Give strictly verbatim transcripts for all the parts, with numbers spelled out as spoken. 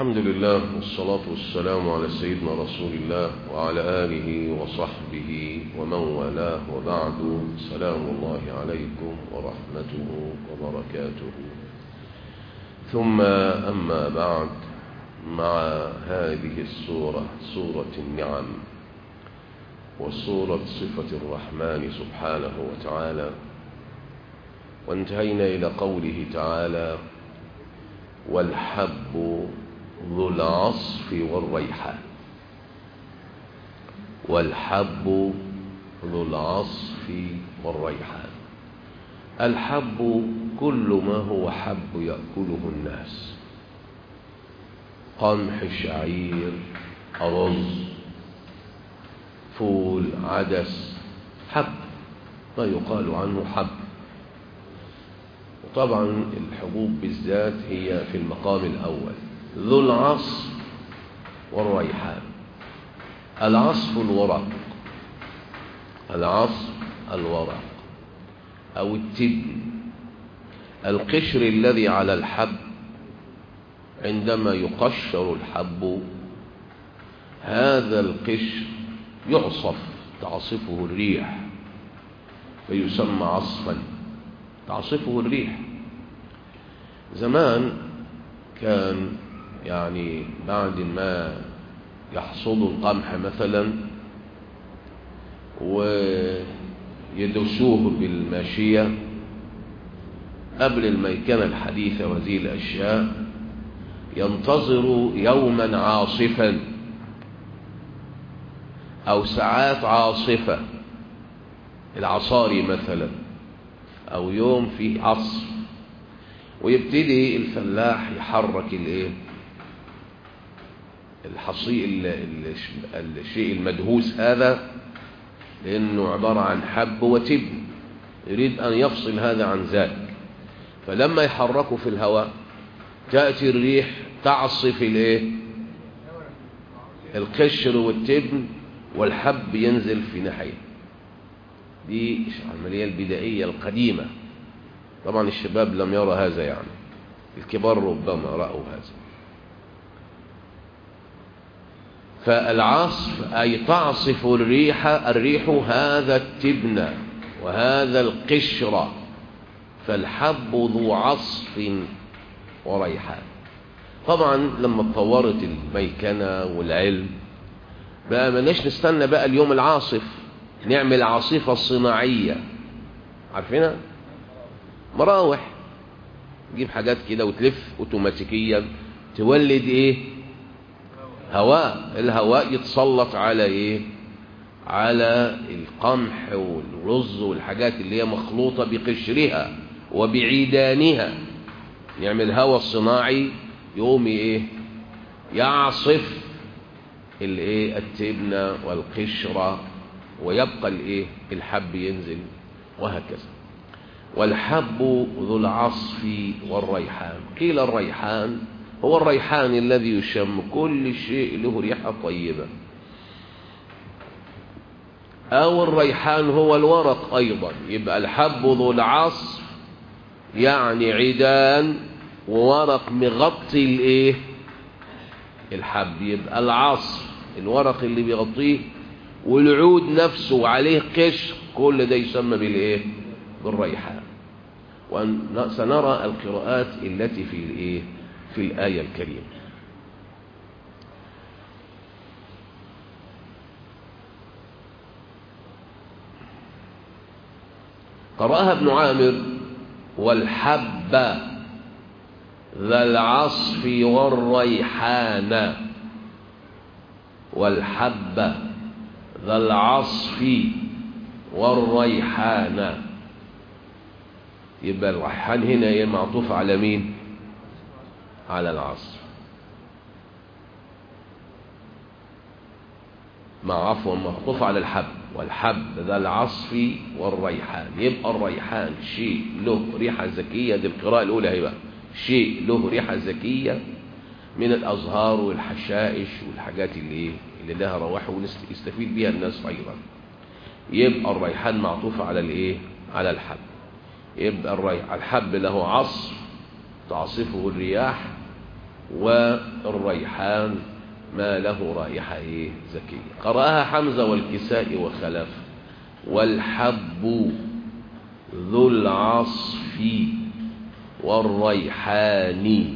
الحمد لله والصلاة والسلام على سيدنا رسول الله وعلى آله وصحبه ومن والاه، وبعد. سلام الله عليكم ورحمته وبركاته. ثم أما بعد، مع هذه السورة، سورة النعم وسورة صفة الرحمن سبحانه وتعالى، وانتهينا إلى قوله تعالى: والحب ذو العصف والريحان. والحب ذو العصف والريحان. الحب كل ما هو حب يأكله الناس: قمح، شعير، أرز، فول، عدس، حب، ما يقال عنه حب. طبعا الحبوب بالذات هي في المقام الأول. ذو العصف والريحان. العصف الورق، العصف الورق أو التبن، القشر الذي على الحب. عندما يقشر الحب، هذا القشر يعصف، تعصفه الريح فيسمى عصفا، تعصفه الريح. زمان كان يعني بعد ما يحصدوا القمح مثلا ويدسوه بالماشية قبل الميكنة الحديثة وهذه الأشياء، ينتظروا يوما عاصفا أو ساعات عاصفة، العصاري مثلا، أو يوم فيه عصف، ويبتدي الفلاح يحرك الايه الحصي الشيء المدهوس هذا، لأنه عبارة عن حب وتبن، يريد أن يفصل هذا عن ذاك. فلما يحركه في الهواء تأتي الريح تعصف الايه القشر والتبن، والحب ينزل في ناحية. دي العملية البدائية القديمة. طبعا الشباب لم يرى هذا، يعني الكبار ربما رأوا هذا. فالعصف أي تعصف الريح الريح هذا التبن وهذا القشر. فالحب ذو عصف وريحان. طبعا لما اتطورت الميكنة والعلم بقى مالناش نستنى بقى اليوم العاصف، نعمل عاصفة صناعية، عارفينها؟ مراوح، تجيب حاجات كده وتلف اوتوماتيكيا تولد ايه هواء. الهواء يتسلط على ايه على القمح والرز والحاجات اللي هي مخلوطة بقشرها وبعيدانها، يعمل هواء صناعي يقوم ايه يعصف الايه التبنة والقشرة، ويبقى الايه الحب ينزل، وهكذا. والحب ذو العصف والريحان. قيل الريحان هو الريحان الذي يشم، كل شيء له ريحة طيبة. أو الريحان هو الورق أيضا. يبقى الحب ذو العصف يعني عيدان وورق مغطي الايه الحب. يبقى العصف الورق اللي بيغطيه، والعود نفسه عليه قشر، كل ده يسمى بالايه بالريحان. وسنرى القراءات التي في الايه في الآية الكريمة. قرأها ابن عامر: والحب ذا العصف والريحان. والحب ذا العصف والريحان. يبقى الريحان هنا هي معطوف على مين؟ على العصف. مع عفوا معطوف على الحب. والحب ذا العصف والريحان. يبقى الريحان شيء له ريحة زكية، دي القراءة الأولى هيبقى شيء له ريحة زكية من الأزهار والحشائش والحاجات اللي اللي لها روائح ويستفيد بها الناس أيضا. يبقى الريحان معطوف على الايه على الحب. يبقى الحب له عصف تعصفه الرياح، والريحان ما له رائحة إيه زكية. قرأها حمزة والكساء وخلف. والحب ذو العصف والريحان.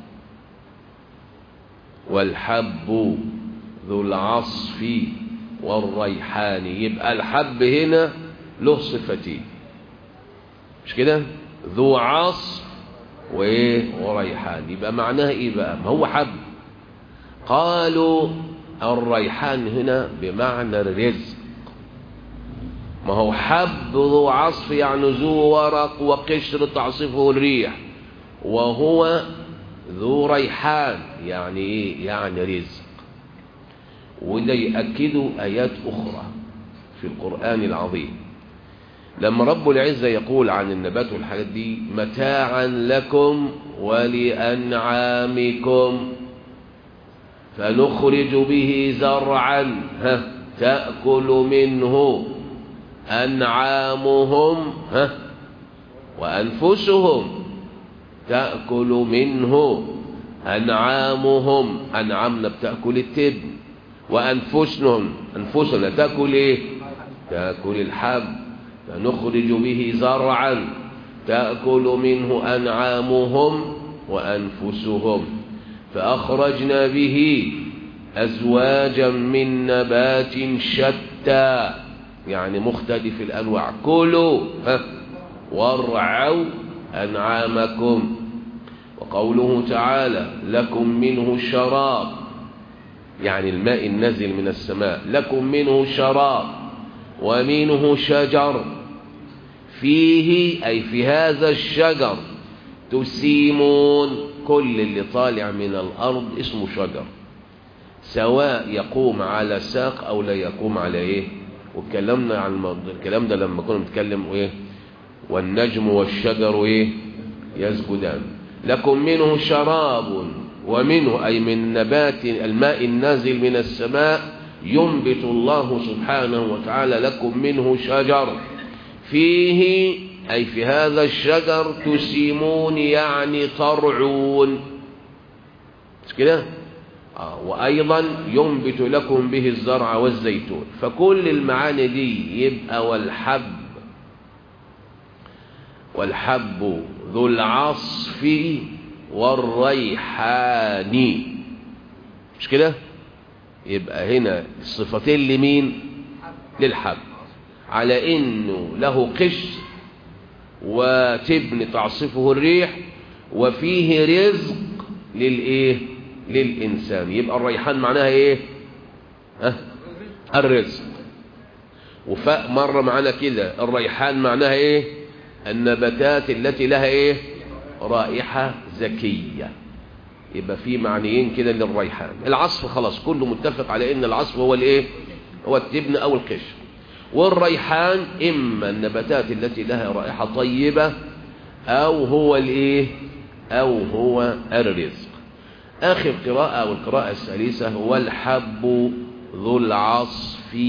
والحب ذو العصف والريحان. يبقى الحب هنا له صفتين، مش كده؟ ذو عصف وايه وريحان. يبقى معناها ايه بقى؟ ما هو حب. قالوا الريحان هنا بمعنى الرزق. ما هو حب ذو عصف يعني ذو ورق وقشر تعصفه الريح، وهو ذو ريحان يعني ايه؟ يعني رزق. وده يأكده آيات أخرى في القرآن العظيم لما رب العزة يقول عن النبات والحاجات دي متاعا لكم ولأنعامكم فنخرج به زرعا ها تأكل منه أنعامهم ها وأنفسهم. تأكل منه أنعامهم، أنعامنا بتأكل التبن، وأنفسهم أنفسنا تأكل إيه؟ تأكل الحب. فنخرج به زرعا تأكل منه أنعامهم وأنفسهم فأخرجنا به أزواجا من نبات شتى يعني مختلف الأنواع. كلوا وارعوا أنعامكم. وقوله تعالى لكم منه شراب يعني الماء النازل من السماء. لكم منه شراب ومنه شجر فيه أي في هذا الشجر تسيمون. كل اللي طالع من الأرض اسمه شجر، سواء يقوم على ساق أو لا يقوم على إيه. واتكلمنا عن الكلام ده لما كنا بنتكلم إيه والنجم والشجر إيه يسجدان. لكم منه شراب ومنه أي من نبات الماء النازل من السماء ينبت الله سبحانه وتعالى لكم منه شجر فيه أي في هذا الشجر تسيمون يعني ترعون، مش كده؟ آه وأيضا ينبت لكم به الزرع والزيتون. فكل المعاني دي يبقى والحب والحب ذو العصف والريحان، مش كده؟ يبقى هنا الصفتين لمين؟ للحب، على انه له قشر وتبن تعصفه الريح وفيه رزق للايه؟ للانسان. يبقى الريحان معناها ايه؟ ها؟ الرزق. وفاء مره معنا كده الريحان معناها ايه؟ النباتات التي لها ايه؟ رائحه زكيه. يبقى في معنيين كده للريحان. العصف خلاص كله متفق على ان العصف هو الايه؟ هو التبن او القشر. والريحان اما النباتات التي لها رائحه طيبه او هو الايه؟ او هو الرزق. اخر قراءه والقراءه الثالثه هو الحب ذو العصف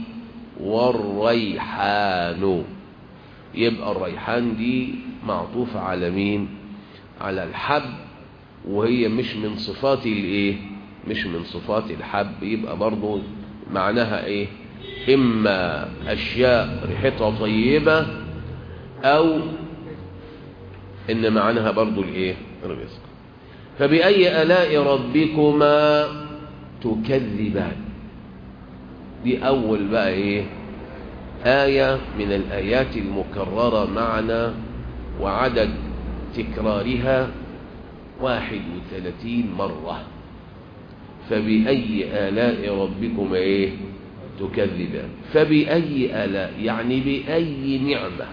والريحان. يبقى الريحان دي معطوفه على مين؟ على الحب، وهي مش من صفات الايه؟ مش من صفات الحب. يبقى برضو معناها ايه؟ اما اشياء ريحتها طيبه او ان معناها برضو الايه؟ الرزق. فبأي آلاء ربكما تكذبان. دي اول بقى ايه؟ آية من الآيات المكررة معنا وعدد تكرارها واحد وثلاثين مرة. فبأي آلاء ربكما ايه؟ تكذبان. فبأي آلاء يعني بأي نعمة.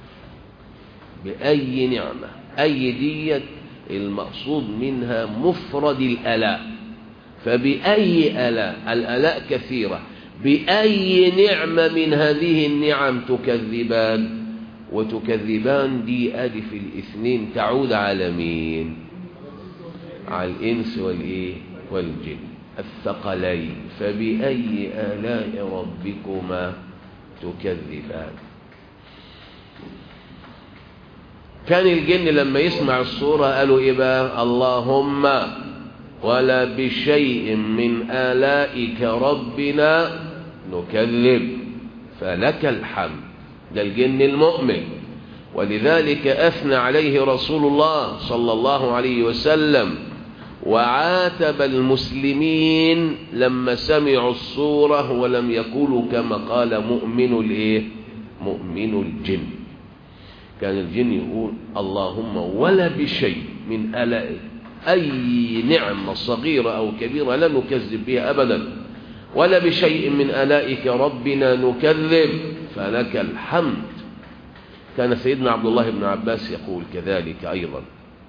بأي نعمة. أي ديت المقصود منها مفرد الآلاء. فبأي آلاء، الآلاء كثيرة، بأي نعمة من هذه النعم تكذبان. وتكذبان دي ألف الاثنين تعود على مين؟ على الإنس والإيه؟ والجن الثقلين. فبأي آلاء ربكما تكذبان. كان الجن لما يسمع الصورة قالوا إيه بقى؟ اللهم ولا بشيء من آلائك ربنا نكذب فلك الحمد. ده الجن المؤمن، ولذلك أثنى عليه رسول الله صلى الله عليه وسلم وعاتب المسلمين لما سمعوا السورة ولم يقولوا كما قال مؤمن الايه مؤمن الجن. كان الجن يقول اللهم ولا بشيء من آلائك، أي نعمة صغيرة أو كبيرة لا نكذب بها أبدا، ولا بشيء من آلائك ربنا نكذب فلك الحمد. كان سيدنا عبد الله بن عباس يقول كذلك أيضا.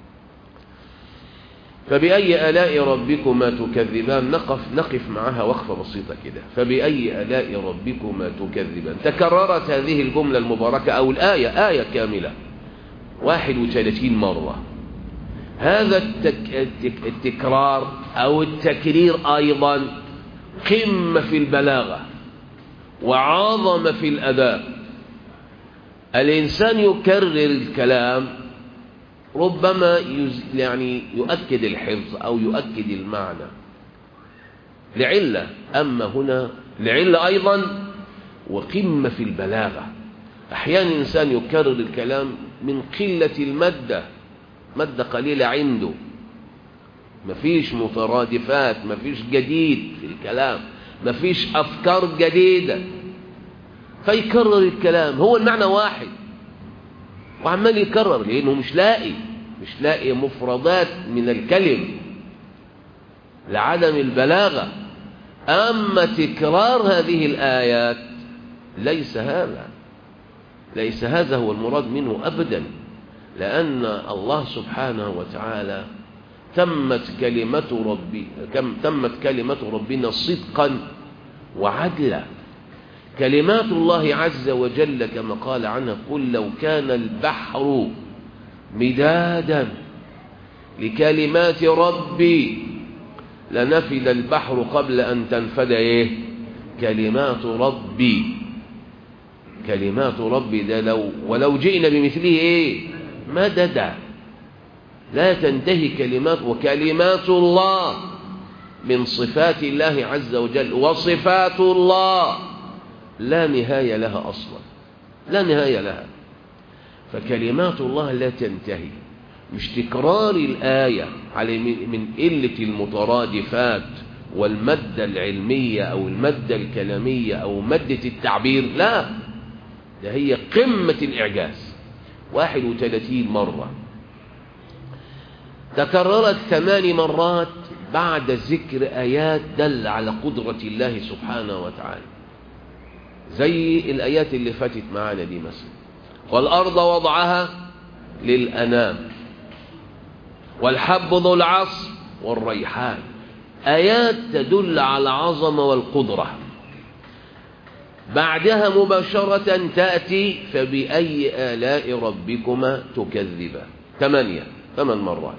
فبأي آلاء ربكما تكذبان؟ نقف نقف معها وقفة بسيطة كده. فبأي آلاء ربكما تكذبان؟ تكررت هذه الجملة المباركة أو الآية آية كاملة واحد وثلاثين مرة. هذا التك... التكرار أو التكرير أيضا قمة في البلاغة وعظمة في الأداء. الإنسان يكرر الكلام ربما يز... يعني يؤكد الحفظ أو يؤكد المعنى لعلة، أما هنا لعلة أيضا وقمة في البلاغة. أحيانا الإنسان يكرر الكلام من قلة المادة، مادة قليلة عنده، مفيش مترادفات، مفيش جديد في الكلام، مفيش أفكار جديدة، فيكرر الكلام. هو المعنى واحد وعمال يكرر لأنه مش لاقي مش لاقي مفردات من الكلم لعدم البلاغة. أما تكرار هذه الآيات ليس هذا ليس هذا هو المراد منه أبدا، لأن الله سبحانه وتعالى تمت كلمة ربي كم تمت كلمة ربنا صدقا وعدلا. كلمات الله عز وجل كما قال عنها قل لو كان البحر مدادا لكلمات ربي لنفد البحر قبل أن تنفد إيه كلمات ربي. كلمات ربي ده لو ولو جئنا بمثله إيه مددا، لا تنتهي كلمات. وكلمات الله من صفات الله عز وجل، وصفات الله لا نهاية لها أصلا، لا نهاية لها. فكلمات الله لا تنتهي، مش تكرار الآية على من قلة المترادفات والمادة العلمية أو المادة الكلامية أو مادة التعبير، لا، ده هي قمة الإعجاز. واحد وثلاثين مرة تكررت ثمان مرات بعد ذكر آيات دل على قدرة الله سبحانه وتعالى، زي الآيات اللي فاتت معانا دي مثلا. والأرض وضعها للأنام والحب ذو العصف والريحان، آيات تدل على العظمة والقدرة. بعدها مباشرة تأتي فبأي آلاء ربكما تكذبان، ثمانية ثمان مرات.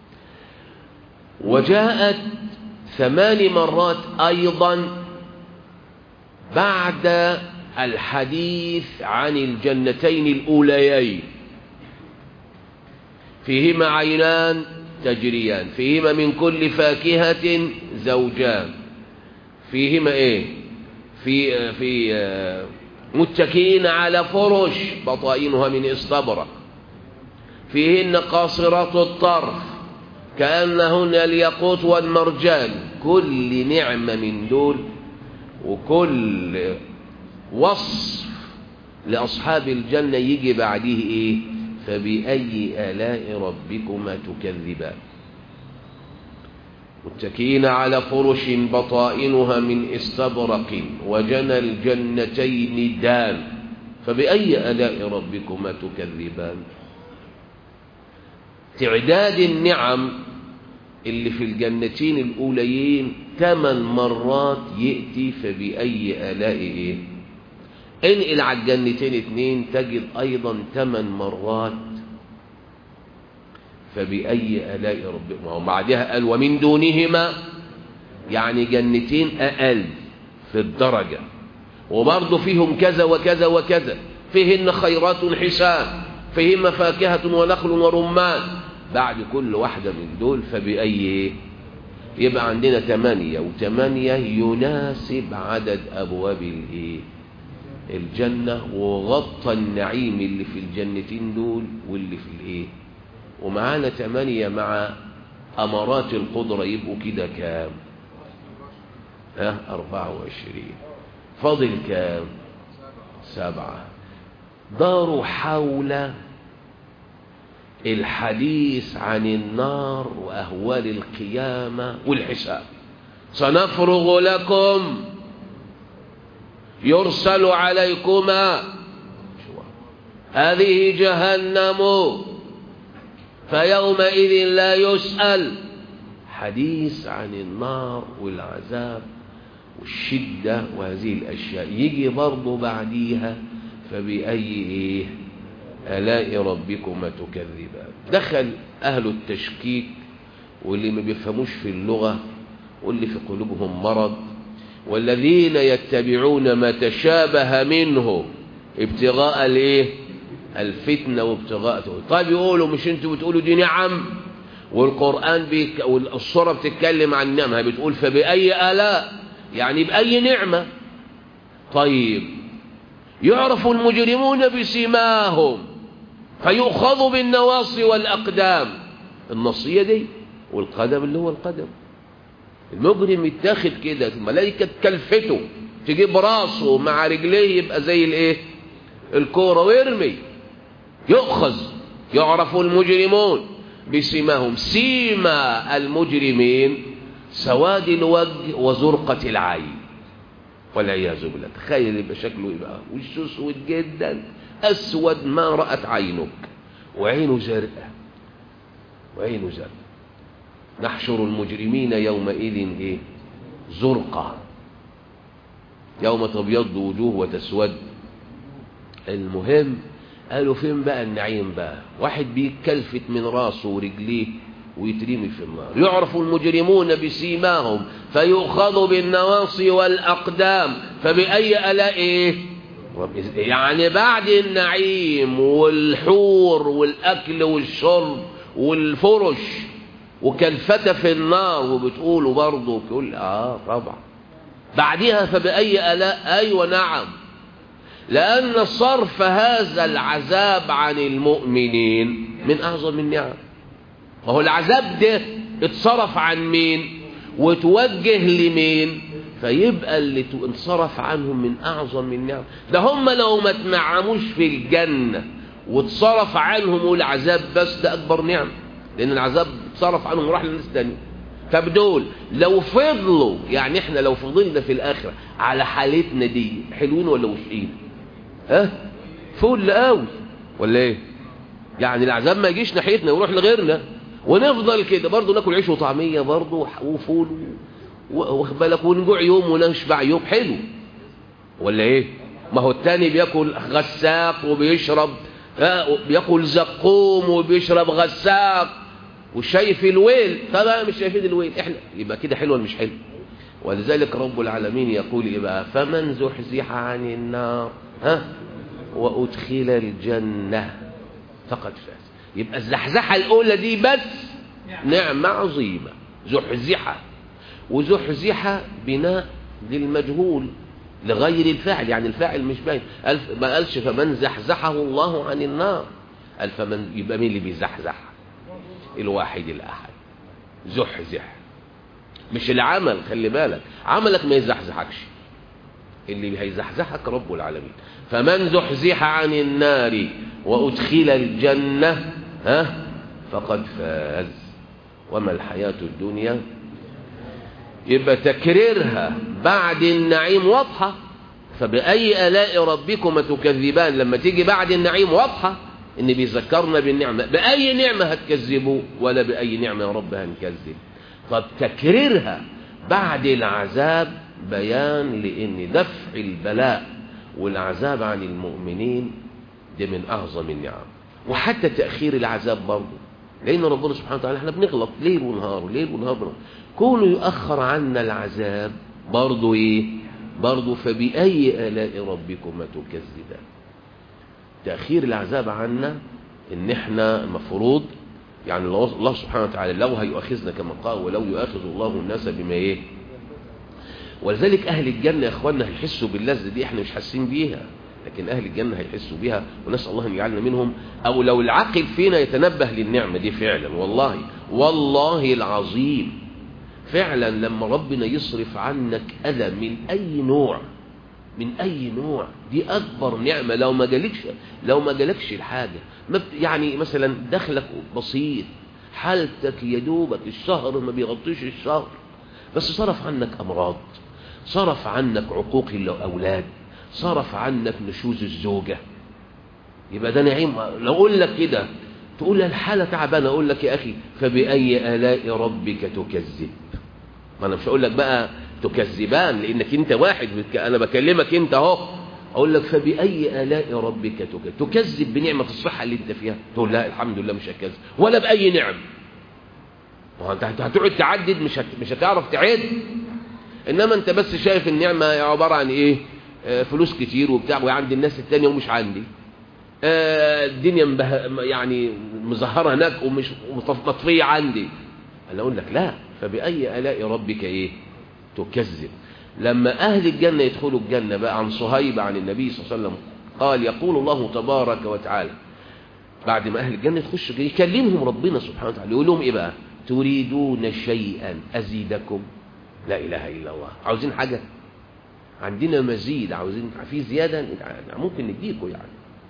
وجاءت ثمان مرات أيضا بعد الحديث عن الجنتين الأوليين، فيهما عينان تجريان، فيهما من كل فاكهة زوجان، فيهما ايه في في متكئين على فرش بطائنها من استبرق، فيهن قاصرات الطرف كأنهن الياقوت والمرجان. كل نعمة من دول وكل وصف لأصحاب الجنة يجي بعده إيه فبأي آلاء ربكما تكذبان. متكئين على فرش بطائنها من استبرق وجنى الجنتين دان فبأي آلاء ربكما تكذبان. تعداد النعم اللي في الجنتين الأوليين ثمان مرات يأتي فبأي آلاء إيه. انقل على الجنتين اثنين تجد أيضا ثمان مرات فبأي آلاء ربكما. وبعدها قال ومن دونهما، يعني جنتين أقل في الدرجة وبرضه فيهم كذا وكذا وكذا، فيهن خيرات حسان، فيهما فاكهة ونخل ورمان. بعد كل واحدة من دول فبأي يبقى عندنا ثمانية وثمانية يناسب عدد أبواب الإيه؟ الجنة، وغطى النعيم اللي في الجنتين دول واللي في الإيه. ومعانا ثمانية مع أمارات القدرة، يبقوا كده كام؟ ها أربعة وعشرين. فاضل كام؟ سبعة. داروا حول الحديث عن النار وأهوال القيامة والحساب. سنفرغ لكم يرسل عليكما هذه جهنم فيومئذ لا يسأل. حديث عن النار والعذاب والشدة وهذه الأشياء. يجي برضو بعديها فبأي إيه آلاء ربكما تكذبان. دخل أهل التشكيك واللي ما بيفهموش في اللغة واللي في قلوبهم مرض، والذين يتبعون ما تشابه منه ابتغاء الايه الفتنة وابتغاء. طيب يقولوا مش انتوا بتقولوا دي نعم والقرآن بيك والصورة بتتكلم عن نعمها، بتقول فبأي آلاء يعني بأي نعمة. طيب يعرف المجرمون بسيماهم فيؤخذوا بالنواصي والأقدام. النصية دي والقدم اللي هو القدم. المجرم يتاخد كده، الملائكة تكلفته تجيب راسه مع رجليه يبقى زي الايه الكورة ويرمي. يؤخذ. يعرف المجرمون بسيماهم. سيما المجرمين سواد الوجه وزرقة العين والعياذ بالله. تخيل يبقى شكله يبقى وشه اسود جدا، اسود ما رأت عينك، وعينه زرقاء وعينه زرقاء. نحشر المجرمين يومئذ ايه زرقا يوم تبيض وجوه وتسود. المهم قالوا فين بقى النعيم بقى؟ واحد بيتكلفت من راسه ورجليه ويترمي في النار. يعرف المجرمون بسيماهم فيؤخذوا بالنواصي والأقدام فبأي آلاء إيه؟ يعني بعد النعيم والحور والأكل والشرب والفرش وكلفتة في النار وبتقولوا برضه بتقول آه طبعا بعدها فبأي آلاء. أيوة نعم، لأن صرف هذا العذاب عن المؤمنين من أعظم النعم. وهو العذاب ده اتصرف عن مين وتوجه لمين؟ فيبقى اللي انصرف عنهم من أعظم النعم. ده هم لو ما تنعموش في الجنة واتصرف عنهم العذاب بس ده أكبر نعم، لأن العذاب اتصرف عنهم وراح للناس تانية. طب دول لو فضلوا، يعني احنا لو فضلنا في الآخرة على حالتنا دي حلوين ولا وحشين؟ ها فل قوي ولا ايه؟ يعني العذاب ما يجيش ناحيتنا ويروح لغيرنا ونفضل كده برضه ناكل عيش وطعمية برضه وفول واخد بالك ونجوع يوم ونشبع يوم. حلو ولا ايه؟ ما هو التاني بياكل غساق وبيشرب بياكل زقوم وبيشرب غساق وشايف الويل، طبعا مش شايفين الويل احنا، يبقى كده حلو ولا مش حلو؟ ولذلك رب العالمين يقول ايه بقى؟ فمن زحزح عن النار ها وادخل الجنة فقد فاز. يبقى الزحزحة الأولى دي بس نعمة عظيمة، زحزحة. وزحزحة بناء للمجهول لغير الفاعل، يعني الفاعل مش باين. ما قالش فمن زحزحه الله عن النار، قال فمن، يبقى مين اللي بيزحزح؟ الواحد الأحد. زحزح مش العمل، خلي بالك عملك ما يزحزحكش، اللي هيزحزحك رب العالمين. فمن زحزح عن النار وأدخل الجنة ها فقد فاز وما الحياة الدنيا. يبقى تكريرها بعد النعيم واضحة. فبأي آلاء ربكما تكذبان لما تيجي بعد النعيم واضحة إن بيذكرنا بالنعمة. بأي نعمة هتكذبوا ولا بأي نعمة يا رب هنكذب. طب تكريرها بعد العذاب بيان لأن دفع البلاء والعذاب عن المؤمنين ده من أعظم النعم. وحتى تأخير العذاب برضه، لأن ربنا سبحانه وتعالى احنا بنغلط ليل ونهار ليل ونهار بنغلط. كونه يؤخر عنا العذاب برضه ايه؟ برضه فبأي آلاء ربكما تكذبان. تأخير العذاب عنا ان احنا المفروض يعني الله سبحانه وتعالى لو هيؤاخذنا كما قال ولو يؤاخذ الله الناس بما ايه، ولذلك اهل الجنه يا اخواننا هيحسوا باللذه دي، احنا مش حاسين بيها، لكن اهل الجنه هيحسوا بيها، ونسال الله ان يجعلنا منهم. او لو العاقل فينا يتنبه للنعمه دي فعلا، والله والله العظيم فعلا لما ربنا يصرف عنك اذى من اي نوع، من اي نوع، دي اكبر نعمه. لو ما جالكش لو ما جالكش الحاجه، يعني مثلا دخلك بسيط، حالتك يدوبك الشهر ما بيغطيش الشهر، بس صرف عنك امراض، صرف عنك عقوق الاولاد، صرف عنك نشوز الزوجه، يبقى ده نعيم. لو اقول لك كده تقول لي الحاله تعبانه، اقول لك يا اخي فباي الاء ربك تكذب. ما انا مش هقول لك بقى تكذبان لانك انت واحد، انا بكلمك انت اهو، اقول لك فباي الاء ربك تكذب. تكذب بنعمه الصحه اللي انت فيها، تقول لا الحمد لله مش هكذب، ولا باي نعم. وانت هتقعد تعدد، مش هت... مش هتعرف تعد. انما انت بس شايف النعمه عباره عن ايه؟ آه فلوس كتير وبتاع، وعند الناس التانية ومش عندي. آه الدنيا مبه... يعني مظهره هناك ومش مطفيه عندي. انا اقول لك لا، فباي الاء ربك ايه تكذب. لما اهل الجنه يدخلوا الجنه بقى، عن صهيب عن النبي صلى الله عليه وسلم قال يقول الله تبارك وتعالى بعد ما اهل الجنه يخش يكلمهم ربنا سبحانه وتعالى، يقول لهم ايه بقى؟ تريدون شيئا ازيدكم. لا اله الا الله. عاوزين حاجه؟ عندنا مزيد، عاوزين في زياده ممكن نديكم يعني.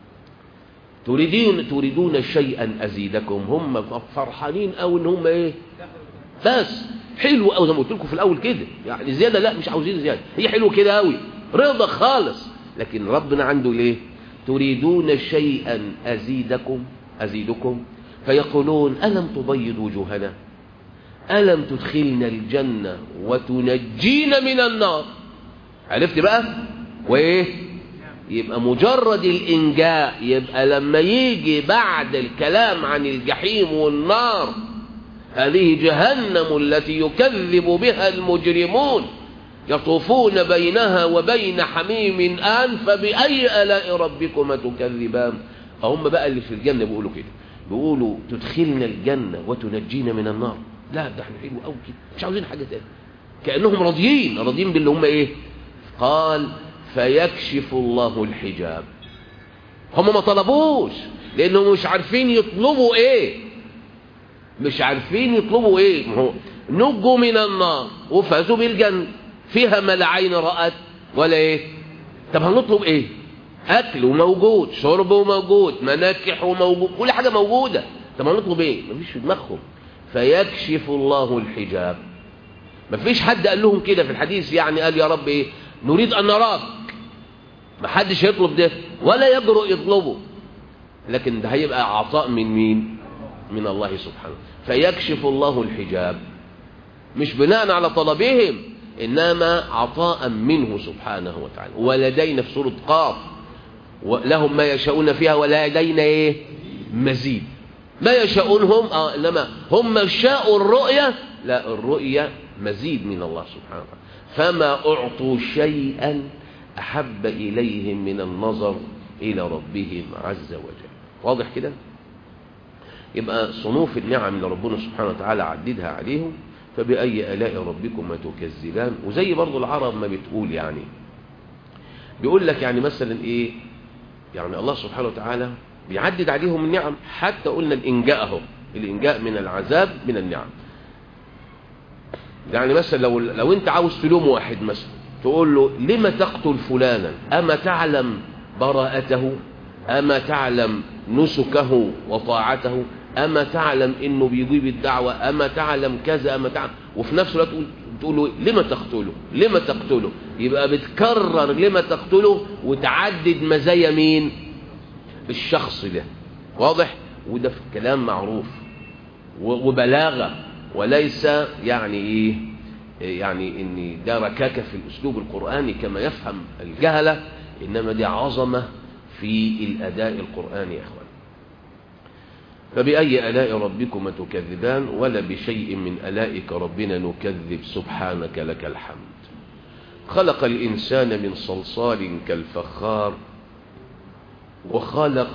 تريدون تريدون شيئا ازيدكم. هم فرحانين قوي ان هم ايه؟ بس حلو قوي زي ما قلت لكم في الاول كده، يعني زياده لا مش عاوزين زياده، هي حلو كده قوي، رضا خالص. لكن ربنا عنده ليه؟ تريدون شيئا ازيدكم ازيدكم فيقولون الم تبيض وجوهنا، الم تدخلنا الجنه وتنجينا من النار. عرفت بقى؟ وايه؟ يبقى مجرد الانجاء، يبقى لما يجي بعد الكلام عن الجحيم والنار هذه جهنم التي يكذب بها المجرمون يطوفون بينها وبين حميم آن فبأي آلاء ربكما تكذبان. هم بقى اللي في الجنة بيقولوا كده، بيقولوا تدخلنا الجنة وتنجينا من النار. لا ده احنا حلو قوي كده، مش عاوزين حاجة تاني، كأنهم راضيين راضيين باللي هم ايه. قال فيكشف الله الحجاب. هم ما طلبوش لأنهم مش عارفين يطلبوا ايه، مش عارفين يطلبوا ايه. ما هو نجوا من النار وفازوا بالجنة، فيها ما لا عين رأت ولا ايه. طب هنطلب ايه؟ اكل وموجود، شرب وموجود، مناكح وموجود، كل حاجة موجودة. طب هنطلب ايه؟ مفيش في دماغهم. فيكشف الله الحجاب. مفيش حد قال لهم كده في الحديث، يعني قال يا رب ايه نريد ان نراك، محدش يطلب ده ولا يجرؤ يطلبه، لكن ده هيبقى عطاء من مين؟ من الله سبحانه. فيكشف الله الحجاب مش بناء على طلبهم، إنما عطاء منه سبحانه وتعالى. ولدينا في سورة قاف لهم ما يشاءون فيها ولدينا إيه؟ مزيد. ما يشاءونهم آه إنما هم شاءوا الرؤية، لا الرؤية مزيد من الله سبحانه وتعالى. فما أعطوا شيئا أحب إليهم من النظر إلى ربهم عز وجل. واضح كده؟ يبقى صنوف النعم اللي ربنا سبحانه وتعالى عددها عليهم. فبأي آلاء ربكما تكذبان. وزي برضو العرب ما بتقول، يعني بيقول لك يعني مثلا ايه، يعني الله سبحانه وتعالى بيعدد عليهم النعم، حتى قلنا الإنجاء اهو، الإنجاء من العذاب من النعم. يعني مثلا لو لو انت عاوز تلوم واحد مثلا، تقول له لما تقتل فلانا، أما تعلم براءته، أما تعلم نسكه وطاعته، أما تعلم إنه بيجيب الدعوة، أما تعلم كذا، أما تعلم. وفي نفس الوقت تقول له لما تقتله، لما تقتله. يبقى بتكرر لما تقتله وتعدد مزايا مين؟ الشخص ده. واضح؟ وده في الكلام معروف وبلاغة، وليس يعني إيه يعني إن ده ركاكة في الأسلوب القرآني كما يفهم الجهلة، إنما دي عظمة في الأداء القرآني يا إخوان. فبأي آلاء ربكما تكذبان. ولا بشيء من آلائك ربنا نكذب سبحانك لك الحمد. خلق الإنسان من صلصال كالفخار وخلق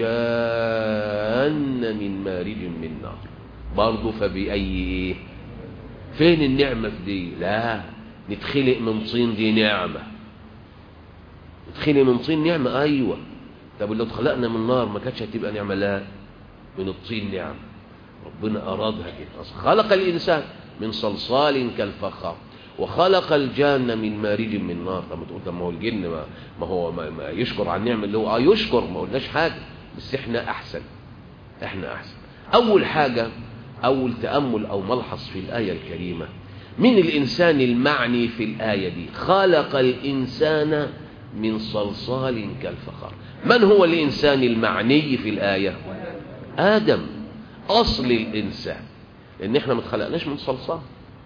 الجان من مارج من نار برضه. فبأي فين النعمة في دي؟ لا، نتخلق من طين دي نعمة. نتخلق من طين نعمة، أيوة. طب لو اتخلقنا من نار ما كانتش هتبقى نعمة؟ لا، من الطين نعمة. ربنا أرادها كده. خلق الإنسان من صلصال كالفخار وخلق الجان من مارج من نار. طب تقول طب ما هو الجن ما, ما هو ما, ما يشكر على النعمة اللي هو اه يشكر، ما قلناش حاجة، بس احنا أحسن. احنا أحسن. أول حاجة، أول تأمل أو ملحظ في الآية الكريمة، من الإنسان المعني في الآية دي؟ خلق الإنسان من صلصال كالفخار. من هو الإنسان المعني في الآية؟ آدم، أصل الإنسان، لأن إحنا ما اتخلقناش من صلصال.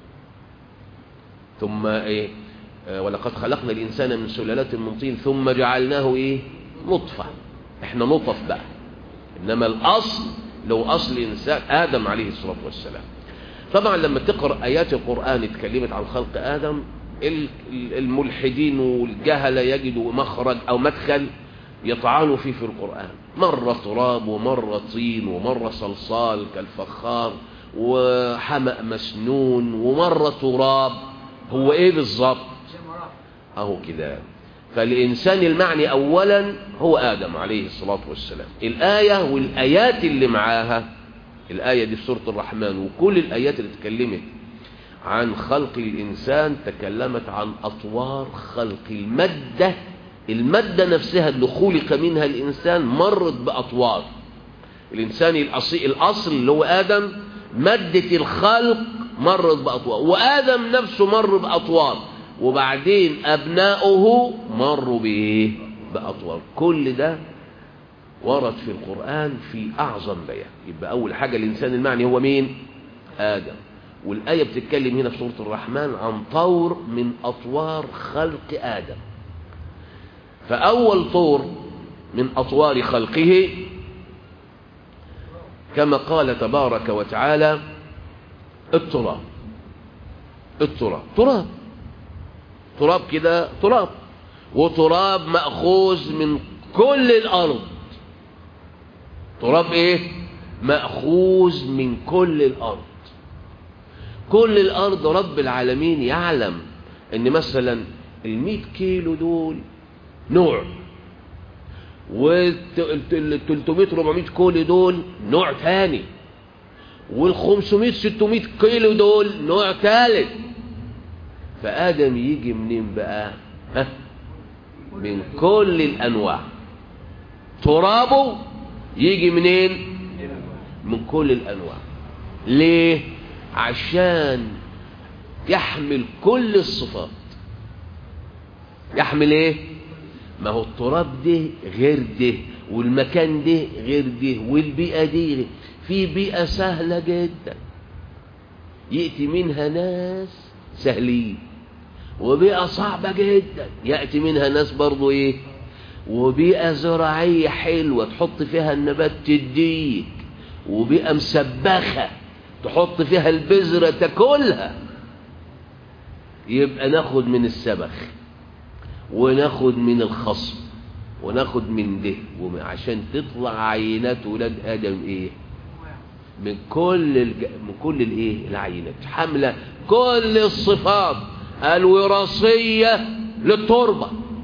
ثم إيه؟ آه ولقد خلقنا الإنسان من سلالات من طين ثم جعلناه إيه؟ نطفة. إحنا نطف بقى، إنما الأصل لو أصل الإنسان آدم عليه الصلاة والسلام. طبعا لما تقرأ آيات القرآن اتكلمت عن خلق آدم، الملحدين والجهلة يجدوا مخرج أو مدخل يطعنوا فيه في القرآن. مرة تراب ومرة طين ومرة صلصال كالفخار وحمأ مسنون ومرة تراب. هو ايه بالظبط؟ اهو كده. فالإنسان المعني أولا هو آدم عليه الصلاة والسلام. الآية والآيات اللي معاها، الآية دي في سورة الرحمن وكل الآيات اللي تكلمت عن خلق الإنسان تكلمت عن أطوار خلق المادة. المادة نفسها اللي خلق منها الإنسان مرت بأطوار. الإنسان الأصيل الأصل اللي هو آدم، مادة الخلق مرت بأطوار، وآدم نفسه مر بأطوار، وبعدين أبناؤه مروا بإيه؟ بأطوار. كل ده ورد في القرآن في أعظم بيان. يبقى أول حاجة الإنسان المعني هو مين؟ آدم. والآية بتتكلم هنا في سورة الرحمن عن طور من أطوار خلق آدم. فأول طور من أطوار خلقه كما قال تبارك وتعالى التراب. التراب تراب تراب كده، تراب، وتراب مأخوذ من كل الأرض. تراب ايه؟ مأخوذ من كل الأرض. كل الأرض رب العالمين يعلم ان مثلا المئة كيلو دول نوع، والتلتمية ربعمية كيلو دول نوع ثاني، والخمسمية ستمية كيلو دول نوع ثالث. فآدم يجي منين بقى؟ ها؟ من كل الأنواع. ترابه يجي منين؟ من كل الأنواع. ليه؟ عشان يحمل كل الصفات. يحمل ايه؟ ما هو التراب ده غير ده، والمكان ده غير ده، والبيئة دي غير. في بيئة سهلة جدا يأتي منها ناس سهلين، وبيئة صعبة جدا يأتي منها ناس برضو ايه، وبيئة زراعية حلوة تحط فيها النبات تديك، وبيئة مسبخة تحط فيها البذرة تاكلها. يبقى ناخد من السبخ وناخد من الخصب وناخد من ده، عشان تطلع عينات ولاد آدم ايه؟ من كل الج... من كل الايه؟ العينات حامله كل الصفات الوراثيه للتربه.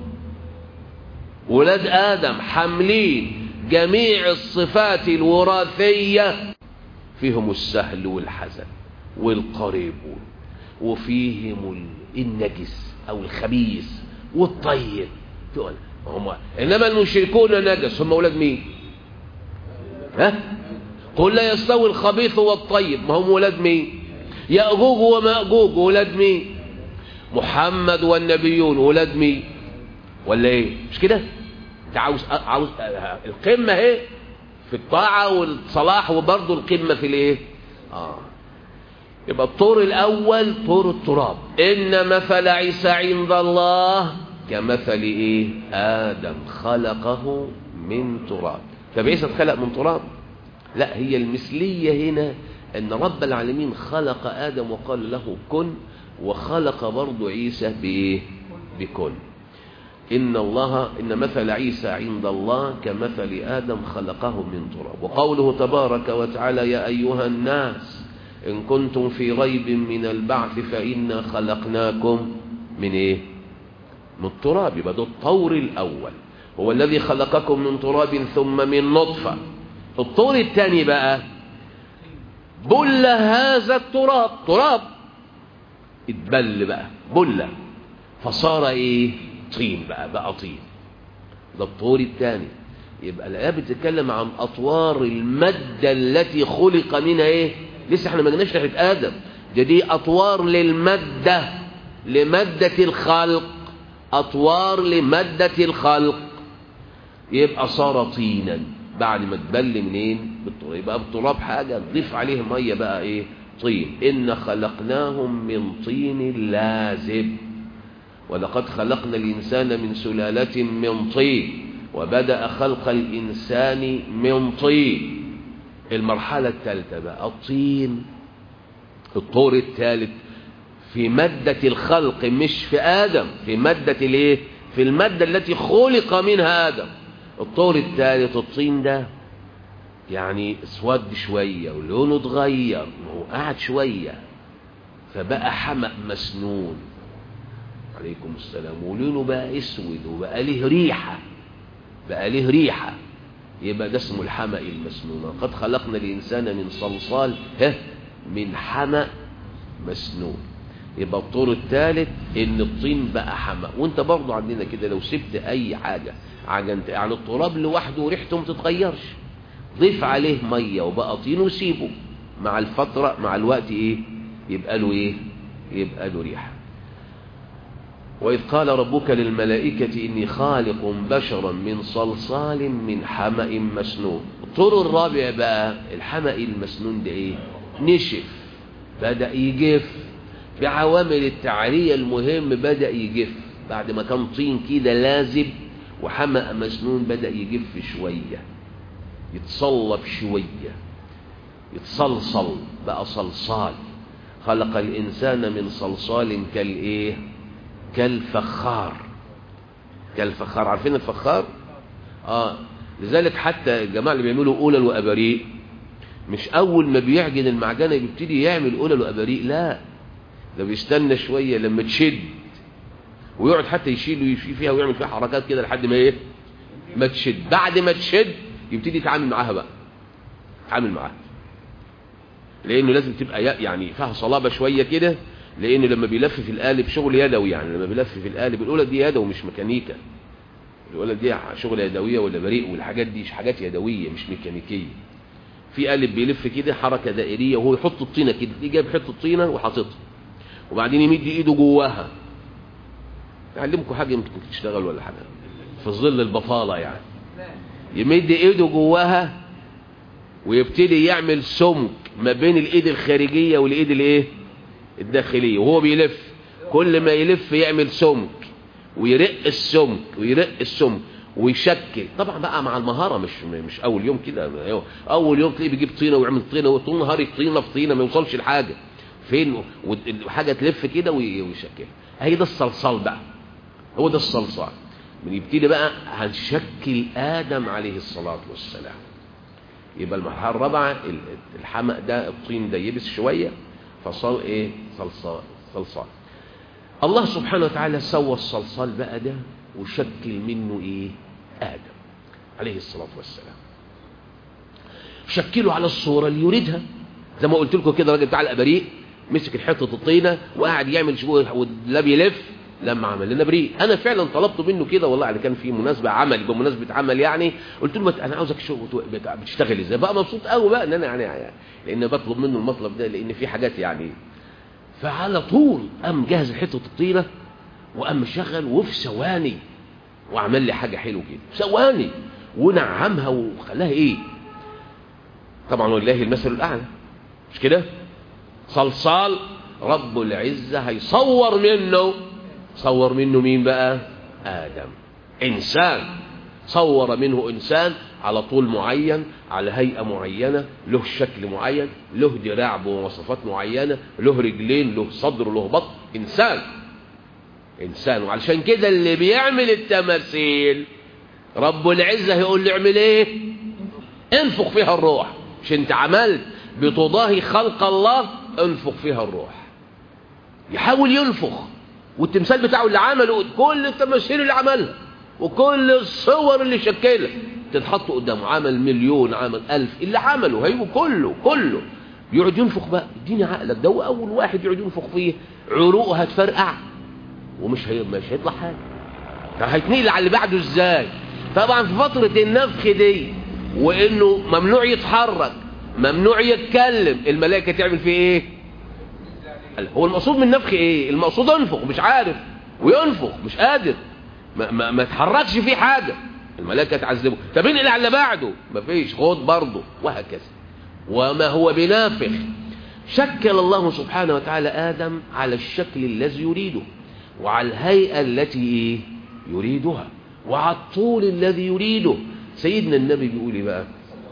ولاد آدم حاملين جميع الصفات الوراثيه، فيهم السهل والحزن والقريب، وفيهم النجس او الخبيث والطيب. هم انما المشركون نجس. هم اولاد مين؟ ها؟ قل لا يستوي الخبيث والطيب. ما هم ولاد مين؟ يأجوج ومأجوج ولاد مين؟ محمد والنبيون ولاد مين؟ ولا ايه؟ مش كده؟ انت عاوز عاوز القمه اهي في الطاعه والصلاح، وبرضه القمه في الايه؟ اه يبقى الطور الاول طور التراب. ان مثل عيسى عند الله كمثل ايه؟ آدم خلقه من تراب. طب عيسى اتخلق من تراب؟ لا، هي المثلية هنا ان رب العالمين خلق آدم وقال له كن، وخلق برضو عيسى بايه؟ بكن. إن الله إن مثل عيسى عند الله كمثل آدم خلقه من تراب. وقوله تبارك وتعالى يا أيها الناس إن كنتم في ريب من البعث فإنا خلقناكم من إيه؟ من التراب. يبقى ده الطور الأول، هو الذي خلقكم من تراب ثم من نطفة. الطور الثاني بقى بل هذا التراب، تراب اتبل بقى بلة فصار ايه؟ طين بقى بقى طين. ده الطور الثاني. يبقى الآية بتتكلم عن أطوار المادة التي خلق منها ايه؟ لسه احنا ما جيناش ناحية آدم، دي دي أطوار للمادة، لمادة الخلق، أطوار لمادة الخلق. يبقى صار طينا بعد ما تبل منين؟ بالتراب. يبقى التراب حاجة تضيف عليه مية بقى ايه؟ طين. إن خلقناهم من طين لازب ولقد خلقنا الإنسان من سلالة من طين وبدأ خلق الإنسان من طين. المرحلة الثالثة بقى الطين، الطور الثالث في مادة الخلق، مش في آدم، في مادة الايه؟ في المادة التي خلق منها آدم. الطور الثالث الطين ده يعني اسود شوية ولونه اتغير وقعد شوية فبقى حمأ مسنون عليكم السلام، ولونه بقى اسود وبقى له ريحة، بقى له ريحة. يبقى ده اسمه الحمأ المسنون. قد خلقنا الإنسان من صلصال ها من حمأ مسنون. يبقى الطور الثالث ان الطين بقى حمأ. وانت برضو عندنا كده لو سبت اي حاجة عجنت يعني التراب لوحده وريحته ما تتغيرش، ضيف عليه مية وبقى طين وسيبه مع الفترة مع الوقت ايه؟ يبقى له ايه؟ يبقى له ريحة. وإذ قال ربك للملائكة إني خالق بشرا من صلصال من حمأ مسنون. الطور الرابع بقى الحمأ المسنون ده ايه؟ نشف، بدأ يجف بعوامل التعرية المهم، بدأ يجف بعد ما كان طين كده لازب وحمأ مسنون بدأ يجف شوية، يتصلب شوية، يتصلصل بقى صلصال. خلق الإنسان من صلصال كالإيه؟ كالفخار. كالفخار، عارفين الفخار؟ آه لذلك حتى الجماعة اللي بيعملوا قلل وأباريق مش أول ما بيعجن المعجنة بيبتدي يعمل قلل وأباريق، لا ده بيستنى شوية لما تشد ويقعد حتى يشيل ويشيل فيها ويعمل فيها حركات كده لحد ما ايه؟ ما تشد. بعد ما تشد يبتدي يتعامل معاها بقى، يتعامل معاها لأنه لازم تبقى يعني فيها صلابة شوية كده، لأنه لما بيلف في القالب شغل يدوي، يعني لما بيلف في القالب القلل دي يدوي مش ميكانيكا، القلل دي شغل يدوية ولا بريق والحاجات دي حاجات يدوية مش ميكانيكية. في قالب بيلف كده حركة دائرية وهو يحط الطينة كده، دي جايب حتة الطينة وحاططها وبعدين يمد ايده جواها. اعلمكم حاجه يمكن تشتغل ولا حاجه في ظل البطاله، يعني يمد ايده جواها ويبتدي يعمل سمك ما بين الايد الخارجيه والايد الايه؟ الداخليه، وهو بيلف كل ما يلف يعمل سمك ويرق السمك ويرق السمك ويشكل. طبعا بقى مع المهاره، مش مش اول يوم كده، اول يوم تلاقيه بيجيب طينه ويعمل طينه وطول نهار طينه في طينه ما يوصلش لحاجه فين، وحاجه تلف كده ويشكلها. هي ده الصلصال بقى، هو ده الصلصال. بنبتدي بقى هنشكل آدم عليه الصلاة والسلام. يبقى المرحلة الرابعة الحمأ ده الطين ده يبس شوية فصار ايه؟ صلصال. صلصال. الله سبحانه وتعالى سوى الصلصال بقى ده وشكل منه ايه؟ آدم عليه الصلاة والسلام. شكله على الصورة اللي يريدها زي ما قلت لكم كده. الراجل بتاع الأباريق مسك حته الطينه وقعد يعمل شويه ولا بيلف لما عمل لنا بريق. انا فعلا طلبته منه كده والله، يعني كان في مناسبه عمل بمناسبه عمل يعني، قلت له انا عاوزك شغل بتشتغل ازاي بقى. مبسوط قوي بقى ان انا يعني, يعني لان بطلب منه المطلب ده لان في حاجات يعني. فعلى طول قام جهز حته الطينه وقام مشغل وفي ثواني وعمل لي حاجه حلوه كده، ثواني ونعمها وخلاها ايه. طبعا والله المثل الاعلى مش كده؟ صلصال رب العزة هيصور منه، صور منه مين بقى؟ آدم. إنسان صور منه إنسان على طول معين، على هيئة معينة، له شكل معين، له دراع بمواصفات معينة، له رجلين، له صدر، له بطن. إنسان إنسان. وعلشان كده اللي بيعمل التماثيل رب العزة يقول له اعمل ايه؟ انفخ فيها الروح. مش انت عملت بتضاهي خلق الله؟ انفخ فيها الروح. يحاول ينفخ، والتمثال بتاعه اللي عمله كل التماثيل اللي عملها وكل الصور اللي شكلها تتحط قدامه، عمل مليون عمل ألف اللي عمله هيبقى كله كله يقعد ينفخ بقى. اديني عقلك، ده هو أول واحد يقعد ينفخ فيه عروقه هتفرقع ومش هي... مش هيطلع حاجة. طب هيتنقل على اللي بعده ازاي؟ طبعا في فترة النفخ دي وانه ممنوع يتحرك ممنوع يتكلم، الملائكة تعمل فيه ايه؟ هو المقصود من النفخ ايه؟ المقصود انفخ مش عارف، وينفخ مش قادر، ما, ما, ما تحركش فيه حاجة، الملائكة تعذبه. طب انقل على اللي بعده، مفيش، خد برضه، وهكذا. وما هو بنافخ. شكل الله سبحانه وتعالى آدم على الشكل الذي يريده، وعلى الهيئة التي إيه؟ يريدها، وعلى الطول الذي يريده. سيدنا النبي بيقول ايه بقى؟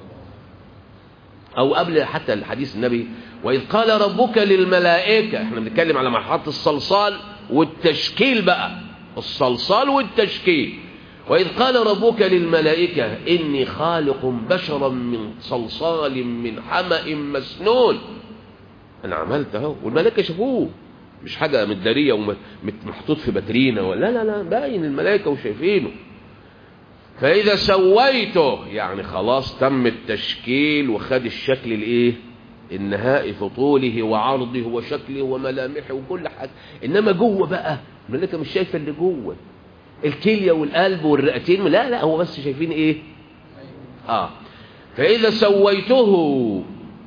او قبل حتى الحديث النبي، وإذ قال ربك للملائكة، احنا بنتكلم على مرحلة الصلصال والتشكيل بقى، الصلصال والتشكيل. وإذ قال ربك للملائكة إني خالق بشرا من صلصال من حمأ مسنون. أنا عملت اهو، والملائكة شافوه، مش حاجة متدارية ومحطوط في باترينا ولا لا لا، باين الملائكة وشايفينه. فإذا سويته يعني خلاص تم التشكيل وخد الشكل الايه النهائي في طوله وعرضه وشكله وملامحه وكل حاجة. إنما جوه بقى الملائكة مش شايفة اللي جوه، الكلية والقلب والرئتين، لا لا، هو بس شايفين ايه؟ اه فإذا سويته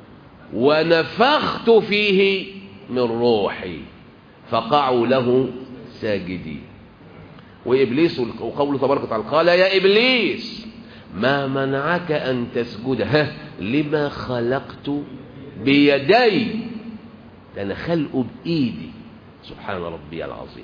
ونفخت فيه من روحي فقعوا له ساجدين. وإبليس، وقوله تبارك وتعالى قال يا إبليس ما منعك أن تسجد ها لما خلقت بيدي، ده أنا خلقه بإيدي، سبحان ربي العظيم.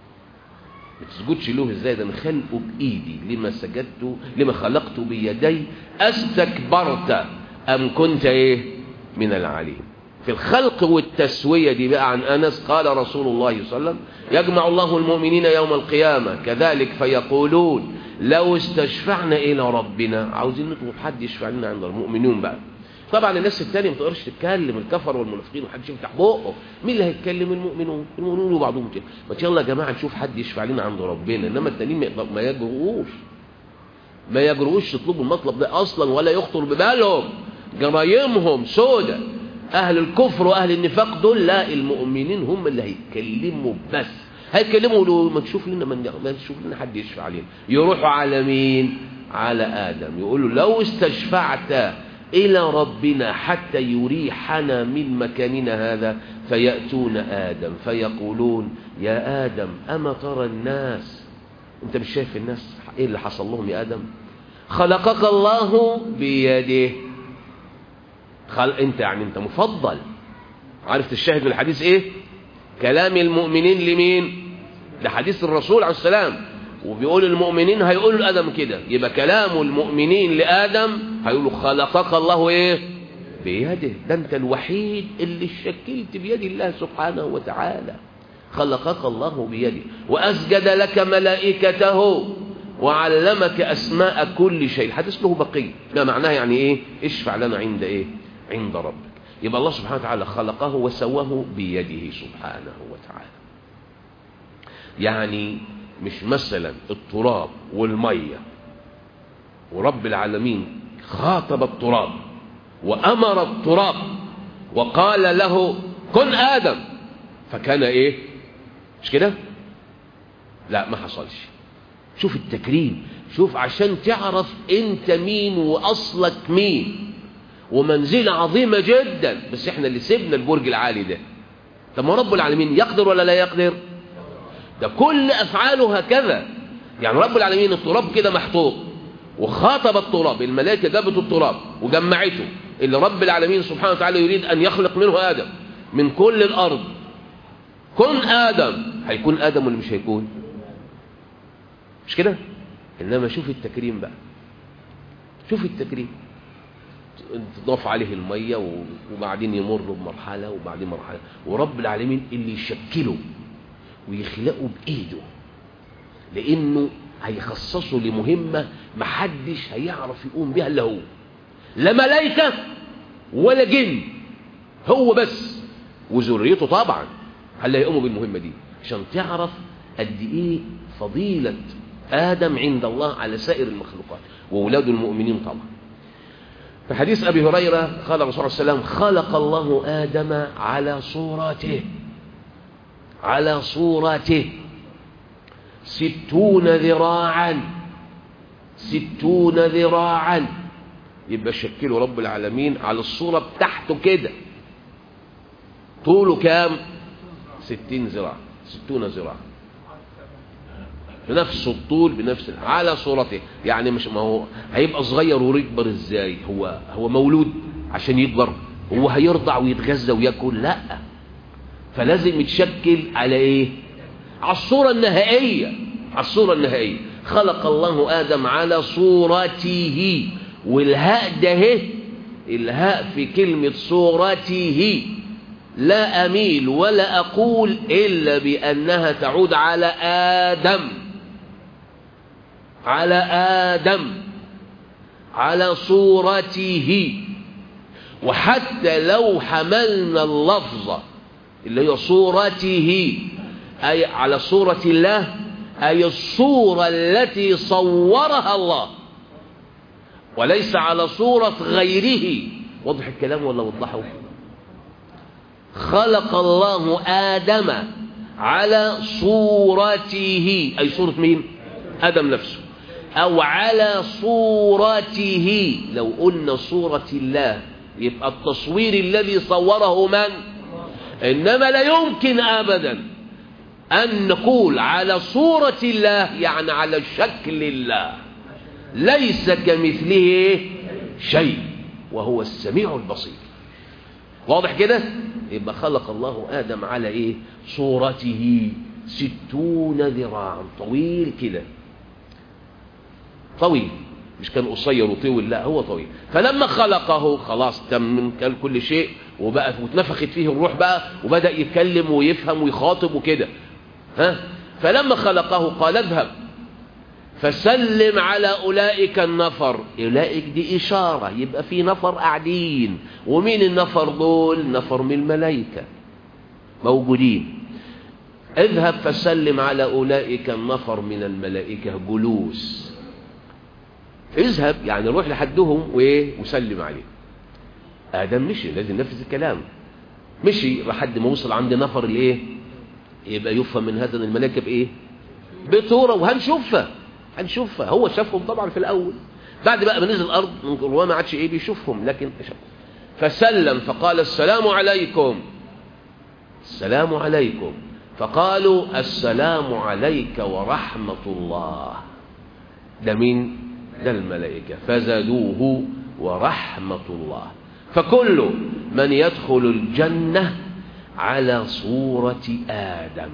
ما تسجدش له ازاي؟ ده انا خلقه بايدي، لما سجدت لما خلقت بيدي استكبرت ام كنت ايه من العالين. في الخلق والتسويه دي بقى عن انس قال رسول الله صلى الله عليه وسلم يجمع الله المؤمنين يوم القيامه كذلك فيقولون لو استشفعنا الى ربنا، عاوزين نطلب حد يشفع لنا عند المؤمنين بقى. طبعا الناس التانية ما تقدرش تتكلم، الكفر والمنافقين محدش يفتح بقه، مين اللي هيتكلم؟ المؤمنون، المؤمنون وبعضهم كده. ما يلا يا جماعه نشوف حد يشفع لنا عند ربنا. انما التانيين ما يجرؤوش ما يجرؤوش يطلبوا المطلب ده اصلا، ولا يخطر ببالهم، جرايمهم سودة. اهل الكفر واهل النفاق دول لا، المؤمنين هم اللي هيتكلموا، بس هيتكلموا له ما تشوف لنا من ما تشوف لنا حد يشفع لنا. يروحوا على مين؟ على ادم، يقولوا لو استشفعت إلى ربنا حتى يريحنا من مكاننا هذا، فيأتون آدم فيقولون يا آدم أما ترى الناس، أنت مش شايف الناس إيه اللي حصل لهم يا آدم؟ خلقك الله بيده، خل... أنت يعني أنت مفضل. عرفت الشاهد من الحديث إيه؟ كلام المؤمنين لمين؟ لحديث الرسول عليه السلام، وبيقول المؤمنين هيقولوا لآدم كده، يبقى كلام المؤمنين لآدم هيقولوا خلقك الله ايه بيده، ده انت الوحيد اللي شكلت بيد الله سبحانه وتعالى، خلقك الله بيده وأسجد لك ملائكته وعلمك أسماء كل شيء. الحديث له بقية، ما معناه يعني ايه؟ اشفع لنا عند ايه؟ عند ربك. يبقى الله سبحانه وتعالى خلقه وسواه بيده سبحانه وتعالى. يعني مش مثلا التراب والمية، ورب العالمين خاطب التراب وأمر التراب وقال له كن آدم فكان ايه؟ مش كده؟ لا ما حصلش. شوف التكريم، شوف عشان تعرف انت مين واصلك مين، ومنزلة عظيمة جدا. بس احنا اللي سيبنا البرج العالي ده. طب ما رب العالمين يقدر ولا لا يقدر؟ ده كل أفعاله هكذا. يعني رب العالمين التراب كده محطوط وخاطب التراب، الملائكة جابت التراب وجمعته، اللي رب العالمين سبحانه وتعالى يريد أن يخلق منه آدم من كل الأرض. كن آدم، هيكون آدم ولا مش هيكون؟ مش كده؟ إنما شوف التكريم بقى، شوف التكريم، تضاف عليه المية وبعدين يمر بمرحلة وبعدين مرحلة، ورب العالمين اللي يشكله ويخلقه بإيده، لأنه هيخصصه لمهمة محدش هيعرف يقوم بها إلا هو، لا ملائكة ولا جن، هو بس وذريته طبعا هل هيقوموا بالمهمة دي، عشان تعرف قد إيه فضيلة آدم عند الله على سائر المخلوقات وأولاد المؤمنين طبعا. في حديث أبي هريرة قال الرسول صلى الله عليه وسلم: خلق الله آدم على صورته على صورته ستون ذراعا ستون ذراعا، يبقى شكله رب العالمين على الصورة بتاعته كده، طوله كام؟ ستين ذراع، ستون ذراع، بنفس الطول بنفس على صورته. يعني مش ما هو هيبقى صغير ويكبر ازاي؟ هو هو مولود عشان يكبر؟ هو هيرضع ويتغذى وياكل؟ لا، فلازم يتشكل على ايه؟ على الصورة النهائية، على الصورة النهائية. خلق الله آدم على صورته، والهاء ده الهاء في كلمة صورته لا أميل ولا أقول إلا بأنها تعود على آدم، على آدم، على صورته. وحتى لو حملنا اللفظة اللي هي صورته أي على صورة الله، أي الصورة التي صورها الله، وليس على صورة غيره. واضح الكلام ولا وضحه؟ خلق الله آدم على صورته، أي صورة مين؟ آدم نفسه، أو على صورته. لو قلنا صورة الله يبقى التصوير الذي صوره من؟ إنما لا يمكن أبدا أن نقول على صورة الله يعني على شكل الله، ليس كمثله شيء وهو السميع البصير. واضح كده؟ يبقى خلق الله آدم على إيه؟ صورته، ستون ذراعا، طويل كده، طويل، مش كان قصير وطويل، لا هو طويل. فلما خلقه خلاص تم كان كل شيء، وبقى واتنفخت فيه الروح بقى، وبدأ يتكلم ويفهم ويخاطب وكده. ها؟ فلما خلقه قال: اذهب فسلم على أولئك النفر. أولئك دي إشارة، يبقى في نفر قاعدين. ومين النفر دول؟ نفر من الملائكة موجودين. اذهب فسلم على أولئك النفر من الملائكة جلوس. اذهب يعني روح لحدهم وايه وسلم عليه. آدم مشي، لازم ننفذ الكلام، مشي لحد ما وصل عند نفر الايه، يبقى يفهم من هذا الملائكة بايه؟ بصورة، وهنشوفها هنشوفها. هو شافهم طبعا في الأول، بعد بقى بنزل الأرض هو ما عادش ايه بيشوفهم، لكن شاف. فسلم فقال: السلام عليكم، السلام عليكم. فقالوا: السلام عليك ورحمة الله. ده مين؟ ده الملائكة. فزادوه ورحمة الله. فكل من يدخل الجنة على صورة آدم.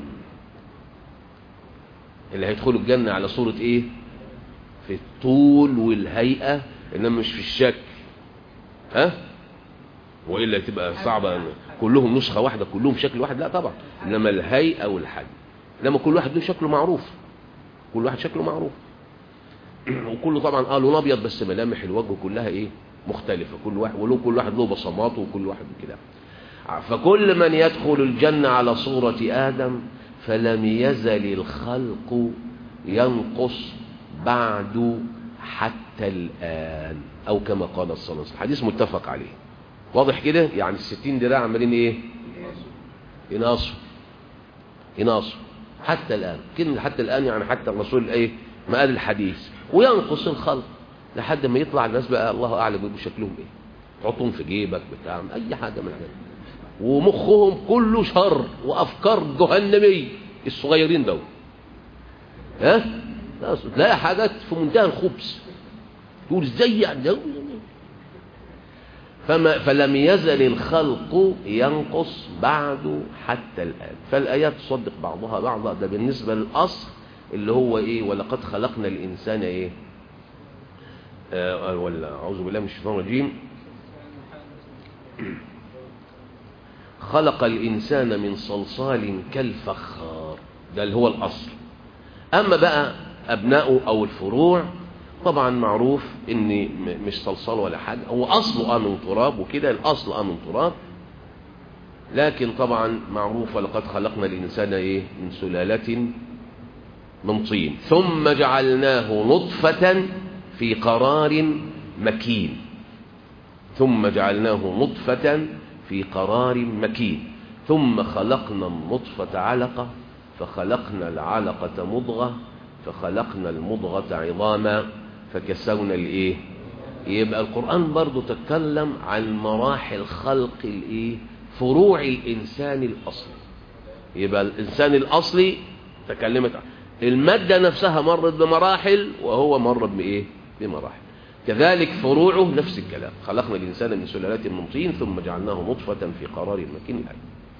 اللي هيدخلوا الجنة على صورة ايه؟ في الطول والهيئة، انما مش في الشكل. ها؟ وإلا تبقى صعبة كلهم نسخة واحدة كلهم شكل واحد، لا طبعا، انما الهيئة والحجم. انما كل واحد له شكله معروف، كل واحد شكله معروف. وكله طبعا اه لون ابيض، بس ملامح الوجه كلها ايه؟ مختلفة. كل واحد ولو كل واحد له بصماته، وكل واحد كده. فكل من يدخل الجنة على صورة آدم فلم يزل الخلق ينقص بعد حتى الآن، أو كما قال الصلاة والسلام. حديث متفق عليه. واضح كده؟ يعني الستين دراع عمالين ايه؟ يناصوا يناصوا حتى الآن. كلمة حتى الآن يعني حتى الرسول ايه ما قال الحديث. وينقص الخلق لحد ما يطلع الناس بقى الله أعلم بيبقوا شكلهم ايه، تحطهم في جيبك بتاع أي حاجة من هذا، ومخهم كله شر وأفكار جهنمية. الصغيرين دول ها تلاقي حاجات في منتهى الخبث، تقول ازاي يعني. فما فلم يزل الخلق ينقص بعد حتى الآن. فالآيات تصدق بعضها بعضا. ده بالنسبة للأصل اللي هو ايه؟ ولقد خلقنا الإنسان ايه آه ولا أعوذ بالله من الشيطان الرجيم. خلق الإنسان من صلصال كالفخار. ده اللي هو الأصل. أما بقى أبناؤه أو الفروع طبعا معروف إن مش صلصال ولا حاجة، هو أصله آه من تراب وكده، الأصل آه من تراب، لكن طبعا معروف ولقد خلقنا الإنسان إيه من سلالة من طين ثم جعلناه نطفة في قرار مكين ثم جعلناه نطفة في قرار مكين ثم خلقنا النطفة علقة فخلقنا العلقة مضغة فخلقنا المضغة عظاما فكسونا الايه. يبقى القرآن برضو تتكلم عن مراحل خلق الايه فروع الإنسان الأصلي. يبقى الإنسان الأصلي تكلمت المادة نفسها مرت بمراحل وهو مر بإيه بمراحل، كذلك فروعه نفس الكلام. خلقنا الإنسان من سلالات من طين ثم جعلناه نطفة في قرار مكين الآية.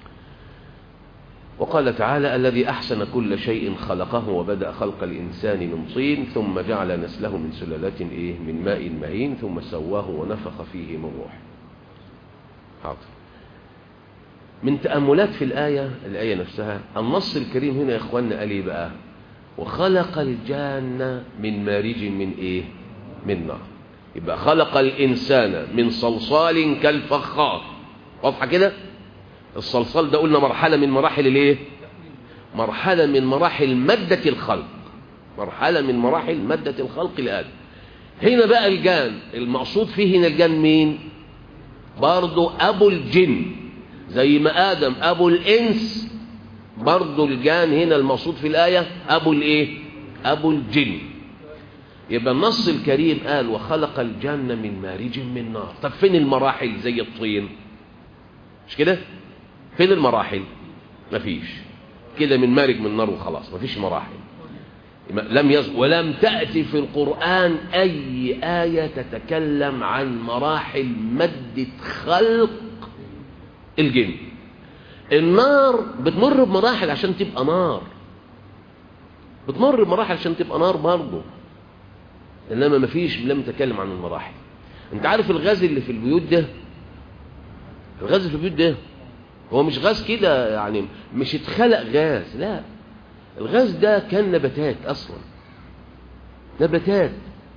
وقال تعالى الذي أحسن كل شيء خلقه وبدأ خلق الإنسان من طين ثم جعل نسله من سلالات إيه من ماء مهين ثم سواه ونفخ فيه من روحه. حاضر. من تأملات في الآية الآية نفسها النص الكريم هنا يا إخواننا قال إيه بقى؟ وخلق الجان من مارج من إيه من نار. يبقى خلق الإنسان من صلصال كالفخار. واضحة كده؟ الصلصال ده قلنا مرحلة من مراحل الايه مرحلة من مراحل مادة الخلق مرحلة من مراحل مادة الخلق الآدم. هنا بقى الجان المقصود فيه هنا الجان مين؟ برضو أبو الجن، زي ما آدم أبو الإنس برضو الجان هنا المقصود في الآية أبو الايه أبو الجن. يبقى النص الكريم قال وخلق الجن من مارج من نار. طب فين المراحل زي الطين؟ مش كده؟ فين المراحل؟ مفيش كده، من مارج من نار وخلاص، مفيش مراحل. لم يز... ولم تأتي في القرآن أي آية تتكلم عن مراحل مادة خلق الجن. النار بتمر بمراحل عشان تبقى نار، بتمر بمراحل عشان تبقى نار برضه، إنما مفيش لم تتكلم عن المراحل. أنت عارف الغاز اللي في البيوت ده، الغاز اللي في البيوت ده هو مش غاز كده يعني، مش اتخلق غاز، لا، الغاز ده كان نباتات أصلا، نباتات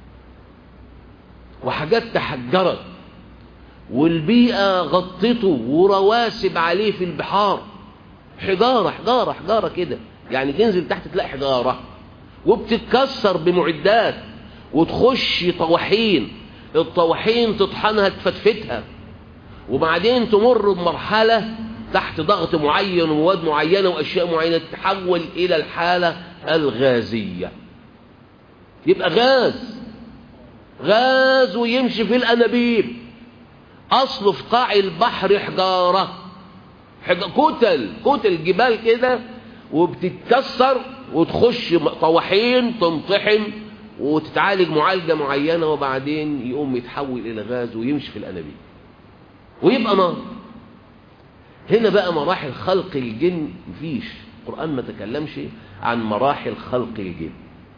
وحاجات تحجرت والبيئة غطته ورواسب عليه في البحار، حجارة حجارة حجارة كده يعني، تنزل تحت تلاقي حجارة وبتتكسر بمعدات وتخش طواحين، الطواحين تطحنها تفتفتها وبعدين تمر بمرحلة تحت ضغط معين ومواد معينة وأشياء معينة تتحول إلى الحالة الغازية. يبقى غاز غاز ويمشي في الأنابيب، أصله في قاع البحر حجارة، كتل كتل جبال كده وبتتكسر وتخش طواحين تنطحن وتتعالج معالجة معينة وبعدين يقوم يتحول إلى غاز ويمشي في الأنابيب ويبقى نار. هنا بقى مراحل خلق الجن مفيش، القرآن ما تكلمش عن مراحل خلق الجن.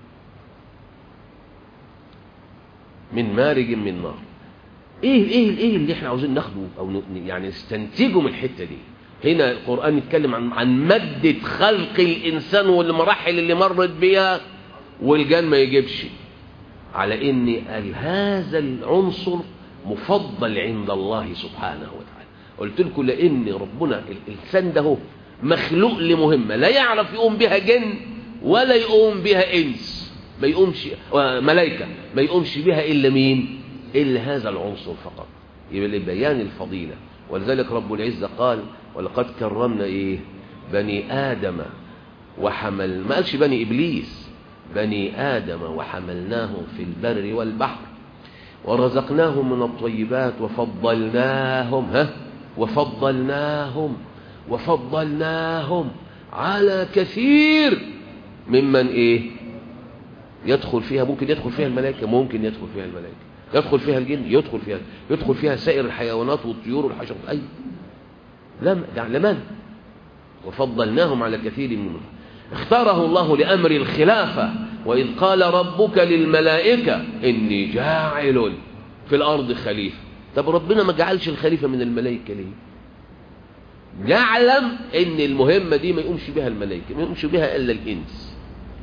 من مارج من نار. ايه ايه ايه اللي احنا عاوزين ناخده او يعني نستنتجه من الحته دي؟ هنا القرآن يتكلم عن عن مادة خلق الإنسان والمراحل اللي مرت بيها، والجن ما يجيبش على ان هذا العنصر مفضل عند الله سبحانه وتعالى. قلت لكم لان ربنا الانسان ده مخلوق لمهمه لا يعرف يقوم بها جن ولا يقوم بها انس، ما يقومش ملائكه، ما يقومش بها الا مين؟ الا هذا العنصر فقط. يبقى لبيان الفضيله. ولذلك رب العزه قال ولقد كرمنا ايه بني ادم وحمل، ما قالش بني ابليس، بني ادم وحملناهم في البر والبحر ورزقناهم من الطيبات وفضلناهم ها وفضلناهم وفضلناهم على كثير ممن ايه يدخل فيها. ممكن يدخل فيها الملائكة، ممكن يدخل فيها الملائكة، يدخل فيها الجن، يدخل فيها يدخل فيها سائر الحيوانات والطيور والحشرات. أي لم يعني لمن وفضلناهم على كثير منهم. اختاره الله لأمر الخلافة، وإذ قال ربك للملائكة إني جاعل في الأرض خليفة. طب ربنا ما جعلش الخليفة من الملائكة ليه؟ يعلم ان المهمة دي ما يقومش بها الملائكة، ما يقومش بها الا الانس.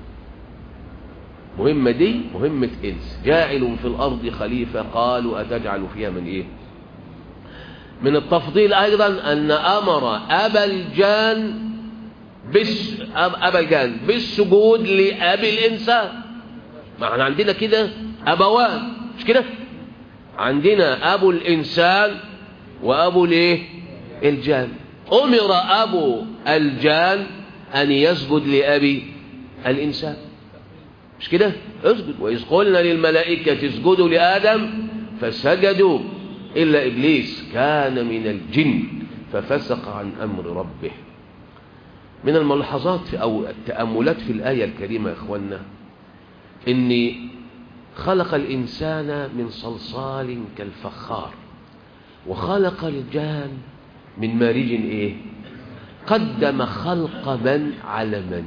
مهمة دي مهمة انس. جاعل في الارض خليفة، قالوا اتجعل فيها من ايه. من التفضيل ايضا ان امر ابا الجان بس ابا الجان بالسجود لابي الانسان. ما احنا عندنا كده ابوان، مش كده؟ عندنا ابو الانسان وابو الايه الجان. امر ابو الجان ان يسجد لابي الانسان، مش كده؟ اسجد. واذ قلنا للملائكه اسجدوا لادم فسجدوا الا ابليس كان من الجن ففسق عن امر ربه. من الملاحظات او التاملات في الايه الكريمه يا اخوانا ان خلق الانسان من صلصال كالفخار، وخلق الجان من مارج ايه. قدم خلق من على من.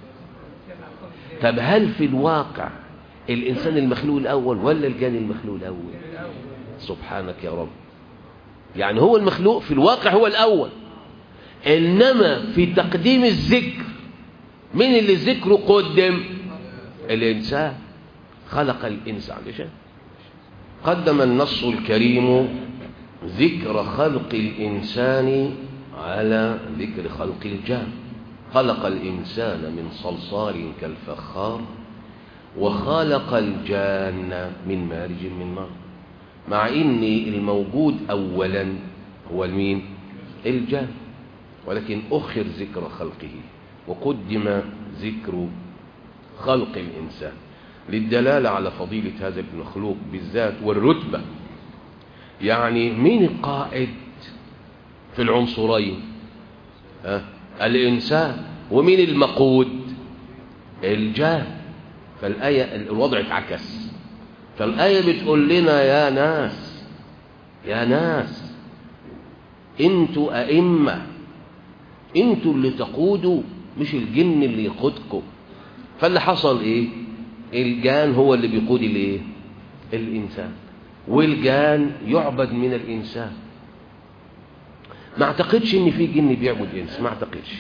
طب هل في الواقع الانسان المخلوق الاول ولا الجان المخلوق الاول؟ سبحانك يا رب. يعني هو المخلوق في الواقع هو الاول، انما في تقديم الذكر من اللي ذكره قدم الانسان. خلق الانسان عشان قدم النص الكريم ذكر خلق الإنسان على ذكر خلق الجان. خلق الإنسان من صلصال كالفخار وخلق الجان من مارج من نار، مع إن الموجود أولا هو المين؟ الجان، ولكن أخر ذكر خلقه وقدم ذكر خلق الإنسان للدلالة على فضيلة هذا المخلوق بالذات والرتبة. يعني مين القائد في العنصرين؟ ها؟ الإنسان. ومين المقود؟ الجان. فالآية الوضع اتعكس. فالآية بتقول لنا يا ناس يا ناس انتوا أئمة، انتوا اللي تقودوا مش الجن اللي يقودكم. فاللي حصل ايه؟ الجان هو اللي بيقود الايه؟ الإنسان، والجان يعبد من الإنسان. ما اعتقدش ان في جن بيعبد انس، ما اعتقدش.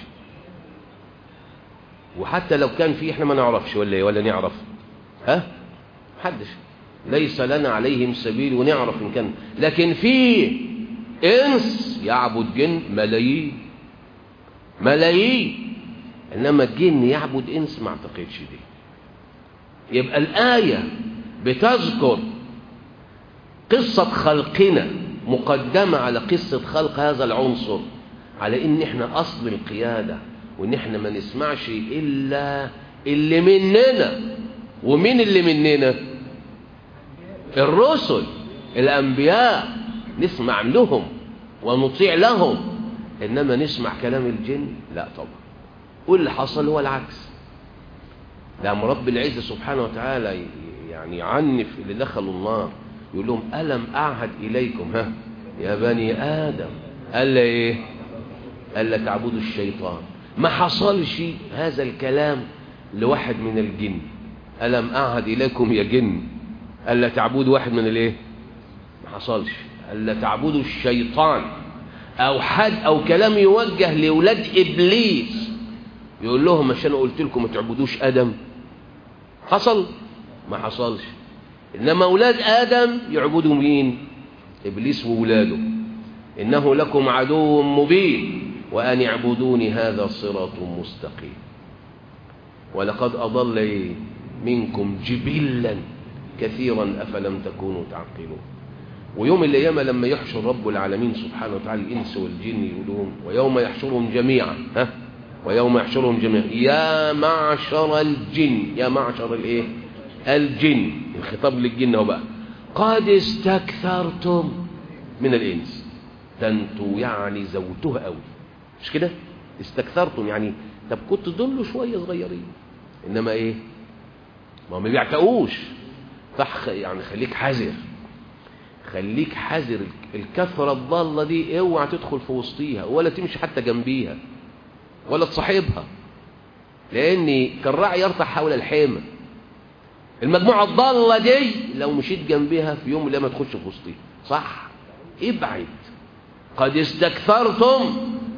وحتى لو كان في احنا ما نعرفش ولا ايه، ولا نعرف؟ ها؟ محدش، ليس لنا عليهم سبيل ونعرف ان كان. لكن في انس يعبد جن ملايين ملايين، انما الجن يعبد انس ما اعتقدش دي. يبقى الآية بتذكر قصة خلقنا مقدمة على قصة خلق هذا العنصر، على ان احنا اصل القيادة، وان احنا ما نسمعش الا اللي مننا. ومين اللي مننا؟ الرسل الانبياء، نسمع لهم ونطيع لهم. انما نسمع كلام الجن لا طبعا. واللي حصل هو العكس. لما رب العزة سبحانه وتعالى يعني يعنف اللي دخلوا النار يقول لهم ألم أعهد إليكم ها يا بني آدم ألا إيه؟ ألا تعبدوا الشيطان. ما حصلش هذا الكلام لواحد من الجن. ألم أعهد إليكم يا جن ألا تعبدوا واحد من الإيه؟ ما حصلش. ألا تعبدوا الشيطان. أو حد أو كلام يوجه لأولاد إبليس يقول لهم عشان قلت لكم ما تعبدوش آدم. حصل؟ ما حصلش. إنما أولاد آدم يعبدوا مين؟ إبليس وولاده. إنه لكم عدو مبين وأن اعبدوني هذا صراط مستقيم. ولقد أضل منكم جبلا كثيرا أفلم تكونوا تعقلون. ويوم القيامة لما يحشر رب العالمين سبحانه وتعالى الإنس والجن يقولون ويوم يحشرهم جميعا ها ويوم يحشرهم جميعا يا معشر الجن. يا معشر الايه؟ الجن. الخطاب للجن هو بقى قد استكثرتم من الإنس. ده انتوا يعني زودتوها قوي، مش كده؟ استكثرتم يعني طب كنت ضلوا شوية صغيرين، إنما إيه؟ ما ما بيعتقوش. فح يعني خليك حذر، خليك حذر. الكثرة الضالة دي اوعى تدخل في وسطيها ولا تمشي حتى جنبيها ولا تصاحبها، لأن كالراعي يرتع حول الحمى. المجموعة الضالة دي لو مشيت جنبها في يوم لا ما تخش في وسطيها، صح؟ ابعد. قد استكثرتم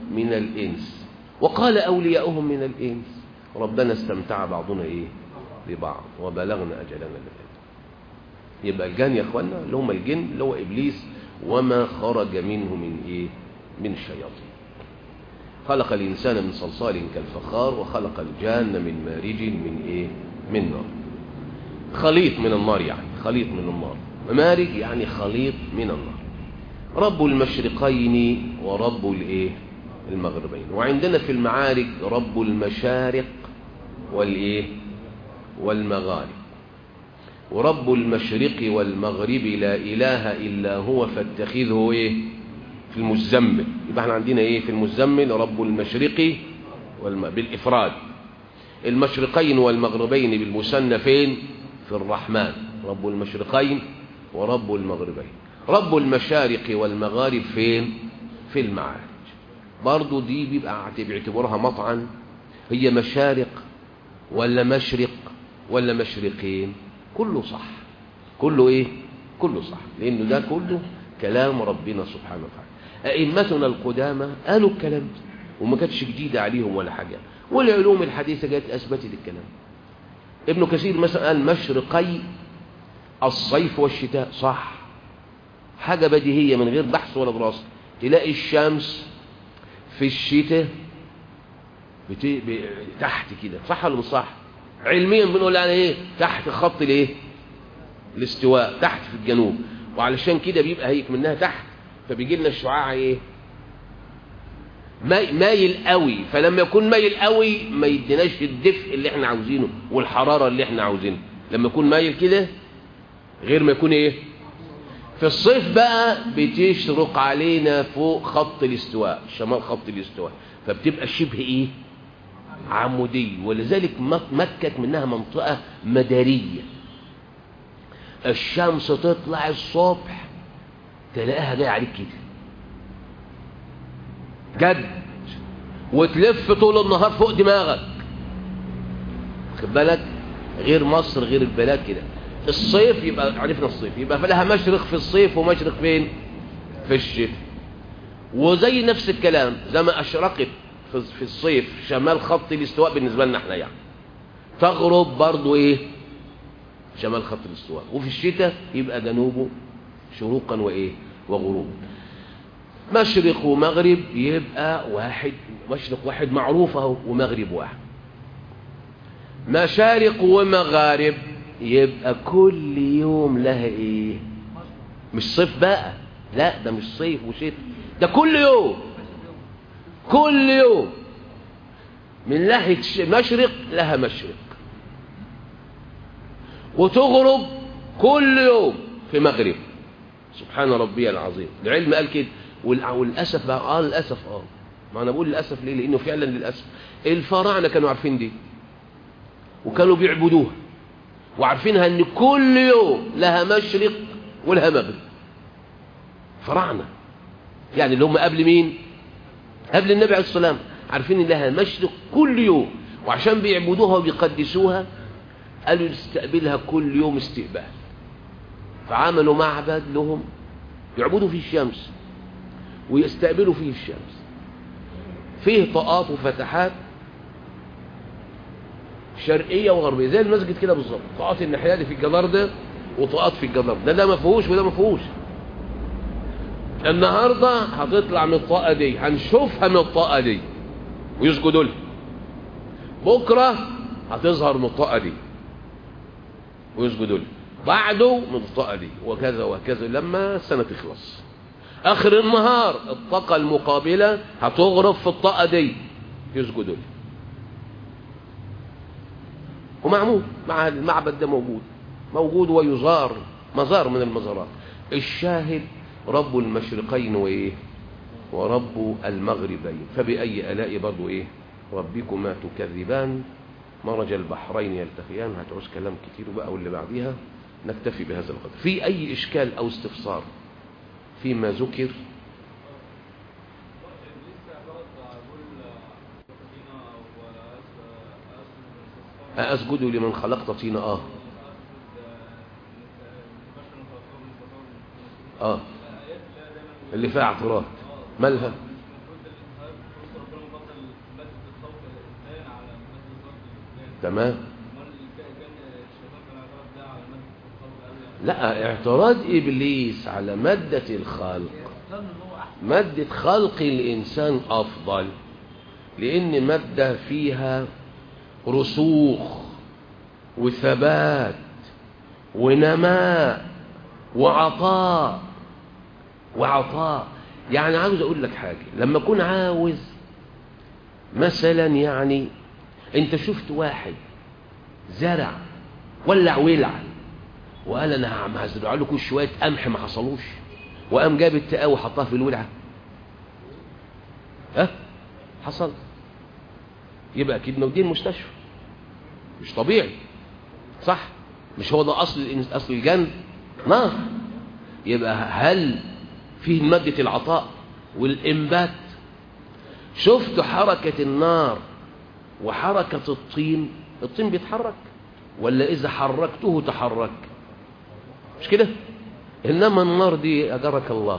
من الإنس وقال أولياؤهم من الإنس ربنا استمتع بعضنا إيه ببعض وبلغنا أجلنا الآن. يبقى الجن يا أخوانا اللي هم الجن اللي هو إبليس وما خرج منه من إيه من شياطين. خلق الإنسان من صلصال كالفخار وخلق الجان من مارج من إيه من نار. خليط من النار يعني خليط من النار. مارج يعني خليط من النار. رب المشرقين ورب الإيه المغربين. وعندنا في المعارك رب المشارق والإيه والمغارب. ورب المشرق والمغرب لا إله إلا هو فاتخذه إيه في المزمل. يبقى احنا عندنا إيه في المزمل رب المشرق والم... بالإفراد. المشرقين والمغربين بالمثنى فين في الرحمن رب المشرقين ورب المغربين. رب المشارق والمغارب فين في المعارج. برضو دي بيبقى بيعتبرها مطعن هي مشارق ولا مشرق ولا مشرقين كله صح كله ايه كله صح لانه ده كله كلام ربنا سبحانه وتعالى. ائمتنا القدامى قالوا الكلام ده وما كانتش جديده عليهم ولا حاجه والعلوم الحديثه جت اثبتت الكلام. ابن كثير مثلا قال مشرقي الصيف والشتاء صح حاجه بديهيه من غير بحث ولا دراسه. تلاقي الشمس في الشتاء بت... ب... تحت كده صح ولا مش صح؟ علميا بنقول يعني ايه تحت خط الايه الاستواء تحت في الجنوب وعلشان كده بيبقى هيك منها تحت فبيجي لنا الشعاع ايه مايل قوي. فلما يكون مايل قوي ما يديناش الدفء اللي احنا عاوزينه والحراره اللي احنا عاوزينها. لما يكون مايل كده غير ما يكون ايه في الصيف بقى بتشرق علينا فوق خط الاستواء شمال خط الاستواء فبتبقى شبه ايه عمودي. ولذلك مكة منها منطقة مدارية. الشمس تطلع الصبح تلاقيها جايه عليك كده جد وتلف طول النهار فوق دماغك خد بالك. غير مصر غير البلاد كده. الصيف يبقى عرفنا الصيف يبقى فلها مشرق في الصيف ومشرق فين في الشتاء. وزي نفس الكلام زي ما اشرقت في الصيف شمال خط الاستواء بالنسبه لنا احنا يعني تغرب برضو ايه شمال خط الاستواء. وفي الشتاء يبقى جنوبه شروقا وايه وغروبا. مشرق ومغرب يبقى واحد مشرق واحد معروف اهو ومغرب واحد. مشارق ومغارب يبقى كل يوم لها ايه مش صيف بقى لا ده مش صيف وشتاء ده كل يوم كل يوم من ناحية مشرق لها مشرق وتغرب كل يوم في مغرب. سبحان ربي العظيم. العلم قال كده والأسف بقى اه للأسف اه ما أنا بقول للأسف ليه لأنه فعلا للأسف الفراعنة كانوا عارفين دي وكانوا بيعبدوها وعارفينها ان كل يوم لها مشرق ولها مغرب. فراعنة يعني اللي هم قبل مين قبل النبي عليه الصلاة والسلام عارفين ان لها مشرق كل يوم وعشان بيعبدوها وبيقدسوها قالوا يستقبلها كل يوم استقبال. فعملوا معبد لهم يعبدوا فيه الشمس ويستقبلوا فيه الشمس فيه طاقات وفتحات شرقيه وغربيه زي المسجد كده بالظبط. طاقات الناحيه دي في الجدار ده وطاقات في الجدار ده ده ما فيهوش وده ما فيهوش. النهارده هتطلع من الطاقه دي هنشوفها من الطاقه دي ويسجدوا لها. بكره هتظهر من الطاقه دي ويسجدوا لها. بعده من الطاقه دي وكذا وكذا لما السنه تخلص. اخر النهار الطاقه المقابله هتغرب في الطاقه دي يسجدوا لها. ومعمول مع المعبد ده موجود موجود ويزار مزار من المزارات. الشاهد رب المشرقين وايه ورب المغربين. فبأي آلاء برضو ايه ربكما تكذبان مرج البحرين يلتقيان. هتعوز كلام كتير بقى واللي بعديها نكتفي بهذا القدر. في اي اشكال او استفسار فيما ذكر؟ أسجد لمن خلقت طينا اه اه اللي فيها اعتراض مالها تمام. لا، اعتراض إبليس على مادة الخلق، مادة خلق الإنسان أفضل لأن مادة فيها رسوخ وثبات ونماء وعطاء وعطاء. يعني عاوز أقول لك حاجة، لما أكون عاوز مثلا، يعني أنت شفت واحد زرع ولع ولع وقال أنا هزرع له كل شوية قمح ما حصلوش، وقام جاب التقاوي وحطها في الولعة، ها حصل؟ يبقى أكيد نوديه المستشفى، مش طبيعي، صح؟ مش هو ده أصل أصل الجنة؟ نار. يبقى هل فيه مادة العطاء والإنبات؟ شفت حركة النار وحركة الطين؟ الطين بيتحرك ولا إذا حركته تحرك؟ مش كده؟ إنما النار دي أجرك الله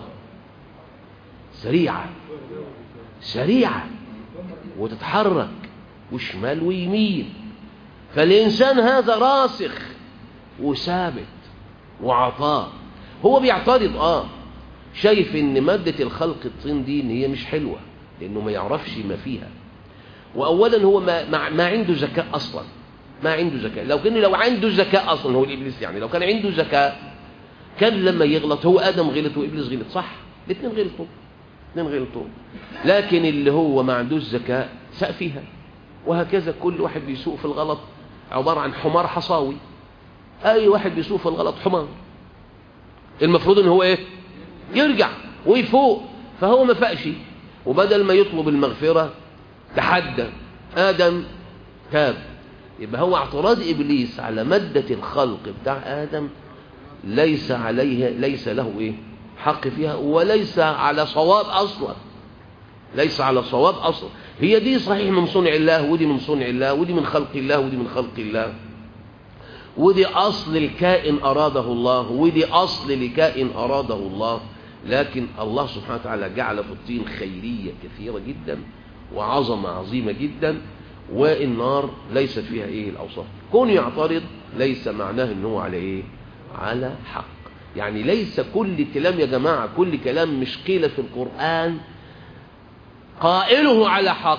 سريعة سريعة وتتحرك وشمال ويمين. فالإنسان هذا راسخ وثابت وعطاء. هو بيعترض آه شايف إن مادة الخلق الطين دي إن هي مش حلوة لأنه ما يعرفش ما فيها، وأولا هو ما, ما, ما عنده ذكاء أصلا، ما عنده ذكاء. لو كان لو عنده ذكاء أصلا، هو الإبليس يعني لو كان عنده ذكاء كان لما يغلط، هو آدم غلط وإبليس غلط، صح؟ الاثنين غلطوا، الاثنين غلطوا. لكن اللي هو ما عندوش ذكاء ساء فيها. وهكذا كل واحد بيسوق في الغلط عبارة عن حمار حصاوي. أي واحد بيسوق في الغلط حمار، المفروض إن هو إيه؟ يرجع ويفوق. فهو ما فاقش، وبدل ما يطلب المغفرة تحدى آدم تاب. يبقى هو اعتراض إبليس على مادة الخلق بتاع آدم ليس عليه ليس له إيه؟ حق فيها، وليس على صواب أصلا، ليس على صواب أصلا. هي دي صحيح من صنع الله، ودي من صنع الله، ودي من خلق الله، ودي من خلق الله، ودي أصل الكائن أراده الله، ودي أصل لكائن أراده الله. لكن الله سبحانه وتعالى جعل في الطين خيرية كثيرة جدا وعظمة عظيمة جدا، والنار ليست فيها إيه الأوصاف. كون يعترض ليس معناه إنه على إيه؟ على حق. يعني ليس كل كلام يا جماعة، كل كلام مش قيل في القرآن قائله على حق.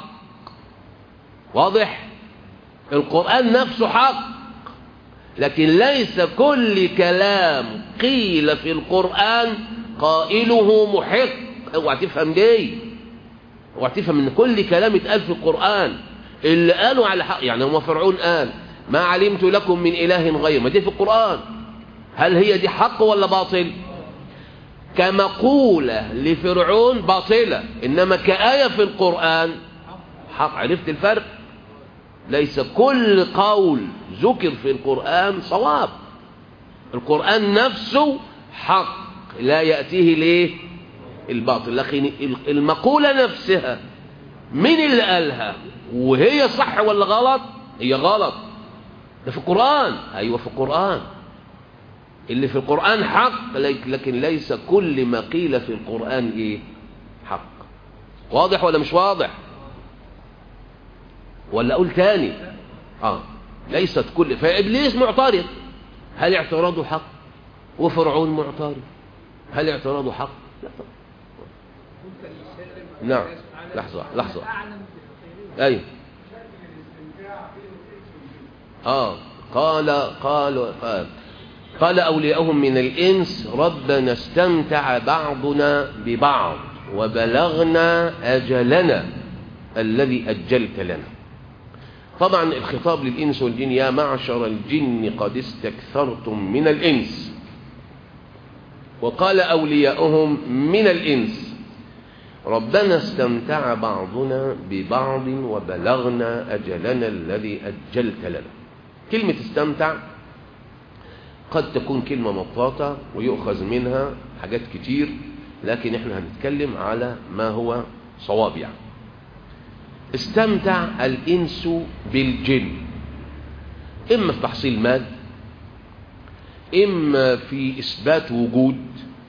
واضح؟ القرآن نفسه حق، لكن ليس كل كلام قيل في القرآن قائله محق. اوعى تفهم دي، اوعى تفهم ان كل كلام اتقال في القرآن اللي قالوا على حق. يعني هو فرعون قال ما علمت لكم من إله غير، ما دي في القرآن. هل هي دي حق ولا باطل؟ كمقولة لفرعون باطلة، إنما كآية في القرآن حق. عرفت الفرق؟ ليس كل قول ذكر في القرآن صواب. القرآن نفسه حق لا يأتيه ليه الباطل، لكن المقولة نفسها مين اللي قالها وهي صح ولا غلط؟ هي غلط. ده في القرآن. أيوة في القرآن، اللي في القرآن حق، لكن ليس كل ما قيل في القرآن ايه حق. واضح ولا مش واضح؟ ولا اقول تاني؟ اه ليست كل. فإبليس معترض، هل اعتراضه حق؟ وفرعون معترض، هل اعتراضه حق؟ لا طبعا. نعم. لحظة لحظة. ايوه. اه قال قال قال قال أولياؤهم من الإنس ربنا استمتع بعضنا ببعض وبلغنا أجلنا الذي أجلت لنا. طبعا الخطاب للإنس والجن، يا معشر الجن قد استكثرتم من الإنس. وقال أولياؤهم من الإنس ربنا استمتع بعضنا ببعض وبلغنا أجلنا الذي أجلت لنا. كلمة استمتع قد تكون كلمة مطاطة ويؤخذ منها حاجات كتير، لكن احنا هنتكلم على ما هو صواب. يعني استمتع الإنس بالجن إما في تحصيل مال، إما في إثبات وجود،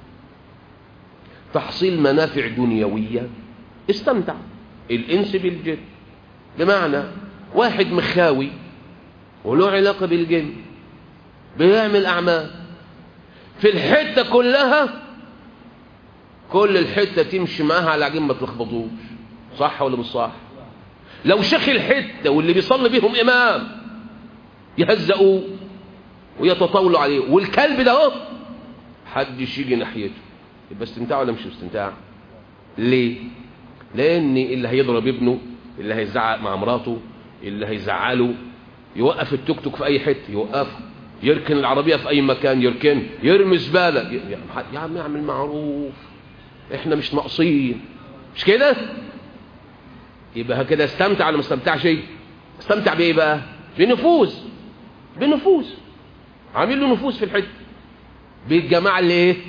تحصيل منافع دنيوية. استمتع الإنس بالجن بمعنى واحد مخاوي وله علاقة بالجن، بيعمل أعمال في الحتة كلها، كل الحتة تمشي معاها على عجين ما تلخبطوش. صح ولا مش صح؟ لو شيخ الحتة واللي بيصلي بيهم إمام يهزقوه ويتطاولوا عليه، والكلب ده اهو حدش يجي ناحيته، يبقى استمتاع ولا مش استمتاع؟ ليه؟ لأن اللي هيضرب ابنه، اللي هيزعق مع مراته، اللي هيزعله، يوقف التوك توك في أي حتة يوقفه، يركن العربية في أي مكان يركن، يرمي زبالة، يا عم يعمل معروف، احنا مش ناقصين، مش كده؟ يبقى كده استمتع ولا ما استمتعش؟ استمتع بايه بقى؟ بنفوذ، بنفوذ، عامل له نفوذ في الحته، بالجماعه اللي ايه؟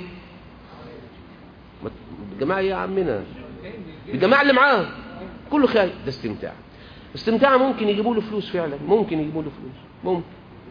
الجماعه يا عمنا، الجماعه اللي معاه كله خايف، ده استمتاع. استمتاع ممكن يجيبوا له فلوس فعلا، ممكن يجيبوا له فلوس، ممكن.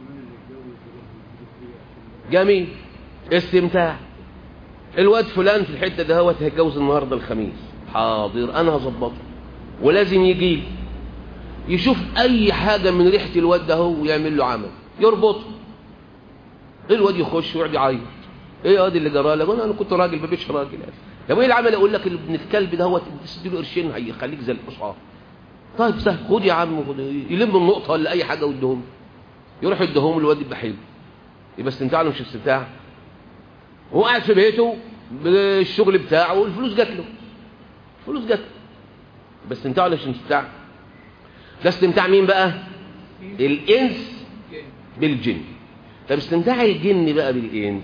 جميل، استمتاع. الواد فلان في الحته ده هو هيتجوز النهارده الخميس، حاضر انا هظبطه، ولازم يجي يشوف اي حاجه من ريحه الواد ده هو ويعمل له عمل يربطه. الواد يخش ويقعد يعيط، ايه يا واد اللي جرى لك؟ انا كنت راجل ما بقتش راجل. يا ابويا العمل يقول لك ابن الكلب ده هو تدي له قرشين هيخليك زي الحصان. طيب سهل، خد يا عم، خد، يلم النقطه ولا اي حاجه ويديهم، يروح يديهم الواد يبقى حلو. يبقى استمتاع ولا مش استمتاع؟ هو قاعد في بيته بالشغل بتاعه والفلوس جات له، الفلوس جات له، بس استمتاع ولا مش استمتاع؟ ده استمتاع مين بقى؟ الانس بالجن. طب استمتاع الجن بقى بالانس،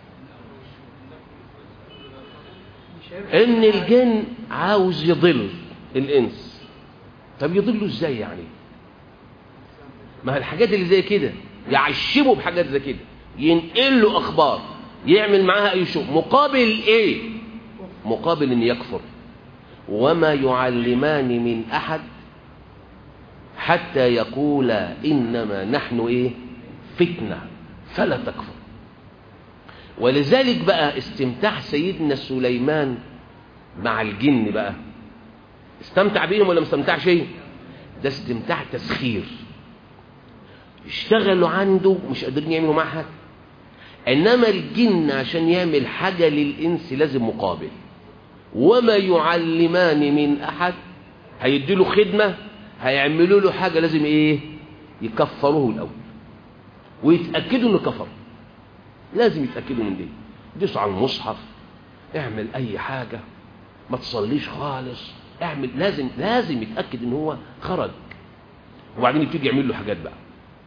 ان الجن عاوز يضل الانس. طب يضله ازاي يعني؟ ما الحاجات اللي زي كده يعشمه بحاجات زي كده، ينقل له اخبار، يعمل معاها اي شيء، مقابل ايه؟ مقابل ان يكفر. وما يعلمان من احد حتى يقولا انما نحن ايه؟ فتنه فلا تكفر. ولذلك بقى استمتاع سيدنا سليمان مع الجن بقى، استمتع بيهم ولا ما استمتعش؟ ده استمتاع تسخير، اشتغلوا عنده مش قادرين يعملوا معاه حاجه. انما الجن عشان يعمل حاجه للانس لازم مقابل. وما يعلمان من احد، هيديله خدمه، هيعملوا له حاجه، لازم ايه؟ يكفروه الاول ويتاكدوا انه كفر، لازم يتاكدوا من دي. دوس على المصحف، اعمل اي حاجه، ما تصليش خالص، اعمل، لازم لازم يتاكد ان هو خرج، وبعدين يبتدي يعمل له حاجات بقى.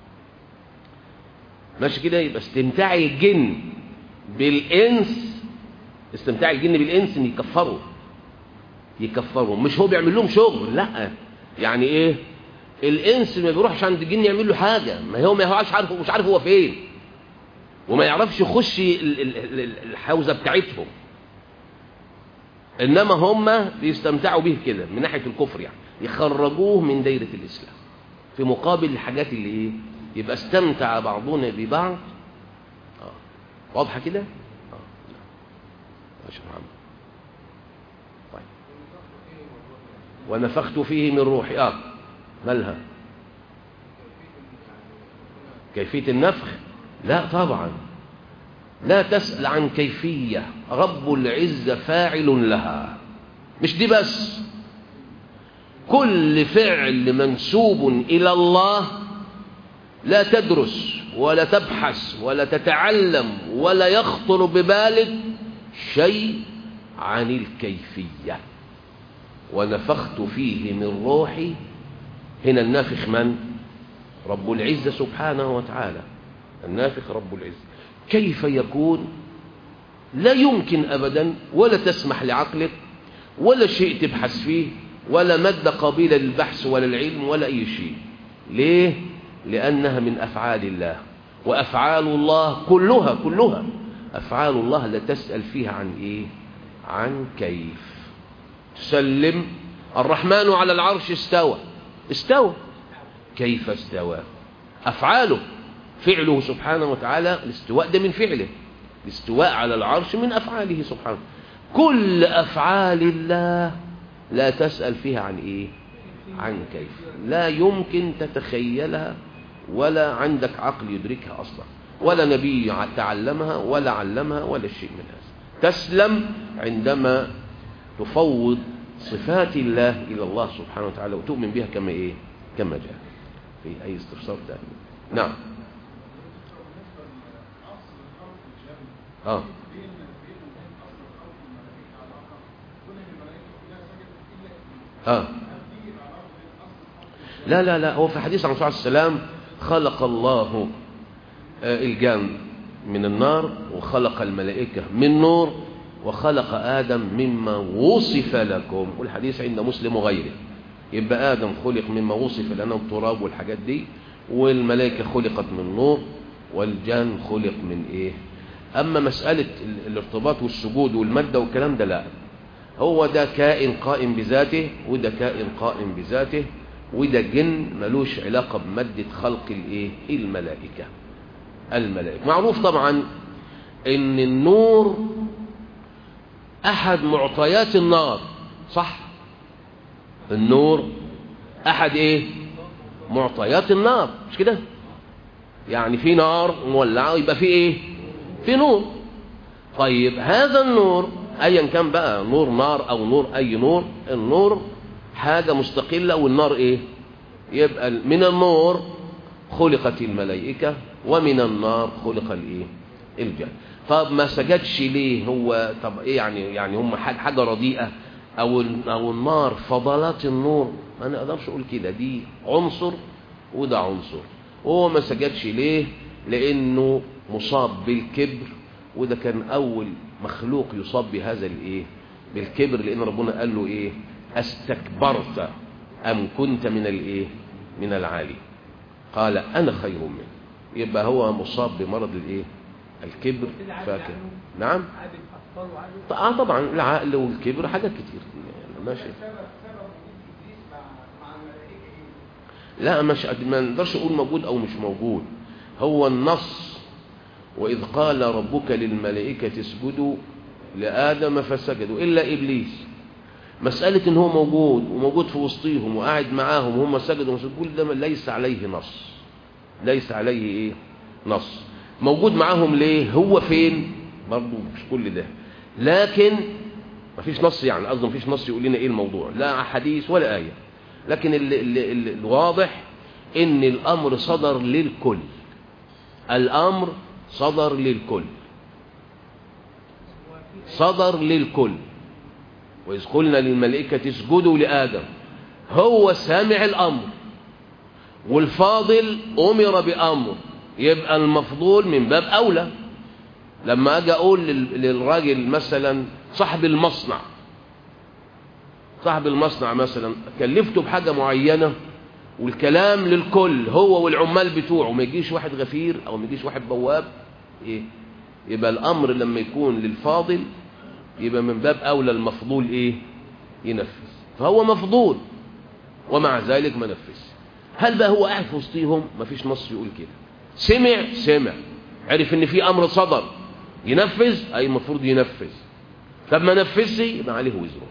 ماشي كده؟ يبقى استمتاع الجن بالانس، استمتاع الجن بالانس ان يكفروا، يكفروا، مش هو بيعمل لهم شغل، لا. يعني ايه؟ الانس ما بيروحش عند الجن يعمل له حاجه، ما هو ما هوش عارف، مش عارف هو فين، وما يعرفش يخش الحوزه بتاعتهم. انما هم بيستمتعوا به كده من ناحيه الكفر، يعني يخرجوه من دايره الاسلام في مقابل الحاجات اللي ايه؟ يبقى استمتع بعضنا ببعض. اه واضحه كده؟ اه ماشي يا محمد. طيب، ونفخت فيه من روحي، اه مالها؟ كيفيه النفخ؟ لا طبعا، لا تسأل عن كيفية، رب العزة فاعل لها. مش دي بس، كل فعل منسوب إلى الله لا تدرس ولا تبحث ولا تتعلم ولا يخطر ببالك شيء عن الكيفية. ونفخت فيه من روحي، هنا النافخ من؟ رب العزة سبحانه وتعالى، النافخ رب العزة. كيف يكون؟ لا يمكن أبدا، ولا تسمح لعقلك، ولا شيء تبحث فيه، ولا مادة قابلة للبحث ولا العلم ولا أي شيء. ليه؟ لأنها من أفعال الله، وأفعال الله كلها كلها أفعال الله لا تسأل فيها عن إيه؟ عن كيف. تسلم الرحمن على العرش استوى، استوى، كيف استوى؟ أفعاله، فعله سبحانه وتعالى، الاستواء ده من فعله، الاستواء على العرش من أفعاله سبحانه. كل أفعال الله لا تسأل فيها عن إيه؟ عن كيف، لا يمكن تتخيلها ولا عندك عقل يدركها أصلا، ولا نبي تعلمها ولا علمها ولا شيء من هذا. تسلم عندما تفوض صفات الله إلى الله سبحانه وتعالى وتؤمن بها كما إيه كما جاء. في أي استفسار ثاني؟ نعم. آه. آه. لا لا لا هو في حديث عن الرسول عليه السلام خلق الله الجان من النار وخلق الملائكة من نور وخلق آدم مما وصف لكم، والحديث عند مسلم وغيره. يبقى آدم خلق مما وصف لنا التراب والحاجات دي، والملائكة خلقت من نور، والجان خلق من إيه. أما مسألة الارتباط والسجود والمادة والكلام ده لا، هو ده كائن قائم بذاته وده كائن قائم بذاته، وده جن ملوش علاقة بمادة خلق الإيه الملائكة. الملائكة معروف طبعا إن النور أحد معطيات النار، صح؟ النور أحد إيه معطيات النار، مش كده؟ يعني في نار مولعة يبقى في إيه في نور. طيب هذا النور أيا كان بقى، نور نار أو نور أي نور، النور حاجة مستقلة والنار إيه. يبقى من النور خلقت الملائكة ومن النار خلق الإيه الجن. طب ما سجدش ليه هو؟ طب إيه يعني يعني هم حاجة رديئة أو أو النار فضلات النور؟ ما نقدرش أقول كده، دي عنصر وده عنصر. وهو ما سجدش ليه؟ لأنه مصاب بالكبر، وده كان أول مخلوق يصاب بهذا الإيه بالكبر، لأن ربنا قال له إيه أستكبرت أم كنت من الإيه من العالي، قال أنا خير منه. يبقى هو مصاب بمرض الإيه الكبر. فاكر؟ نعم. اه طبعا العقل والكبر حاجات كتير ماشي. لا مش ما نقدرش نقول موجود او مش موجود، هو النص واذ قال ربك للملائكه اسجدوا لآدم فسجدوا الا ابليس. مساله ان هو موجود وموجود في وسطهم وقاعد معاهم وهم سجدوا، كل ده ليس عليه نص، ليس عليه ايه نص. موجود معاهم ليه؟ هو فين؟ برضه مش كل ده، لكن مفيش نص، يعني قصدي مفيش نص يقول لنا ايه الموضوع، لا حديث ولا آية، لكن الواضح ان الامر صدر للكل، الامر صدر للكل، صدر للكل. وإذ قلنا للملائكة اسجدوا لآدم، هو سامع الامر، والفاضل امر بامر، يبقى المفضول من باب اولى. لما اجي اقول للراجل مثلا صاحب المصنع، صاحب المصنع مثلا كلفته بحاجه معينه والكلام للكل هو والعمال بتوعه، ما يجيش واحد غفير او ما يجيش واحد بواب، ايه يبقى الامر لما يكون للفاضل يبقى من باب اولى المفضول ايه ينفذ. فهو مفضول ومع ذلك ما نفذ. هل بقى هو قاعد في وسطهم؟ مفيش نص يقول كده. سمع سمع عرف ان في امر صدر ينفذ، اي المفروض ينفذ. طب ما نفذش يبقى عليه وزره.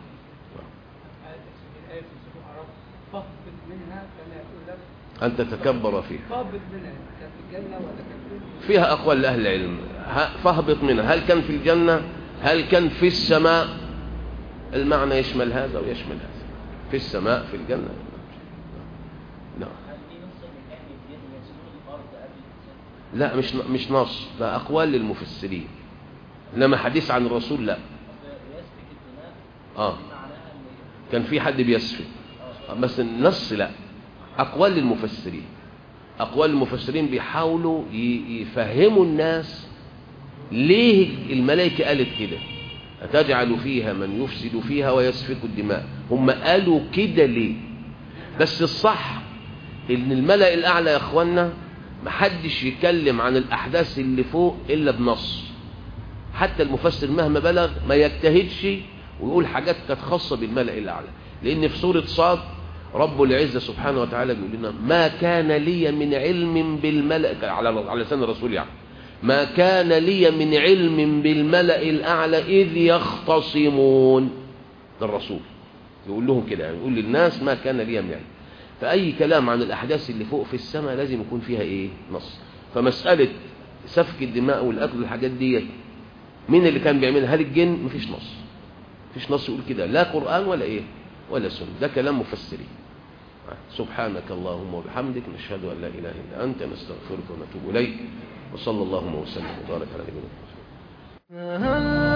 ان تتكبر فيها، فيها اقوال لاهل العلم. فاهبط منها، هل كان في الجنه؟ هل كان في السماء؟ المعنى يشمل هذا ويشمل هذا، في السماء في الجنه. نعم. لا مش مش نص، ده اقوال للمفسرين، انما حديث عن الرسول لا. اه كان في حد بيسفك، بس النص لا، اقوال للمفسرين. اقوال المفسرين بيحاولوا يفهموا الناس ليه الملائكه قالت كده، أتجعل فيها من يفسد فيها ويسفك الدماء. هم قالوا كده ليه؟ بس الصح ان الملأ الاعلى يا اخوانا محدش يتكلم عن الاحداث اللي فوق الا بنص. حتى المفسر مهما بلغ ما يجتهدش ويقول حاجات كانت خاصه بالملأ الاعلى، لان في سوره صاد رب العزه سبحانه وتعالى بيقول لنا ما كان لي من علم بالملأ، على على لسان الرسول يعني، ما كان لي من علم بالملأ الاعلى اذ يختصمون. ده الرسول يقول لهم كده، يعني يقول للناس ما كان لي من علم. فأي كلام عن الأحداث اللي فوق في السماء لازم يكون فيها إيه؟ نص. فمسألة سفك الدماء والأكل والحاجات دي مين اللي كان بيعملها؟ هل الجن؟ مفيش نص، مفيش نص يقول كده، لا قرآن ولا إيه ولا سنة، ده كلام مفسرين. سبحانك اللهم وبحمدك نشهد أن لا إله إلا أنت نستغفرك ونتوب إليك، وصلى اللهم وسلم وبارك على نبينا محمد.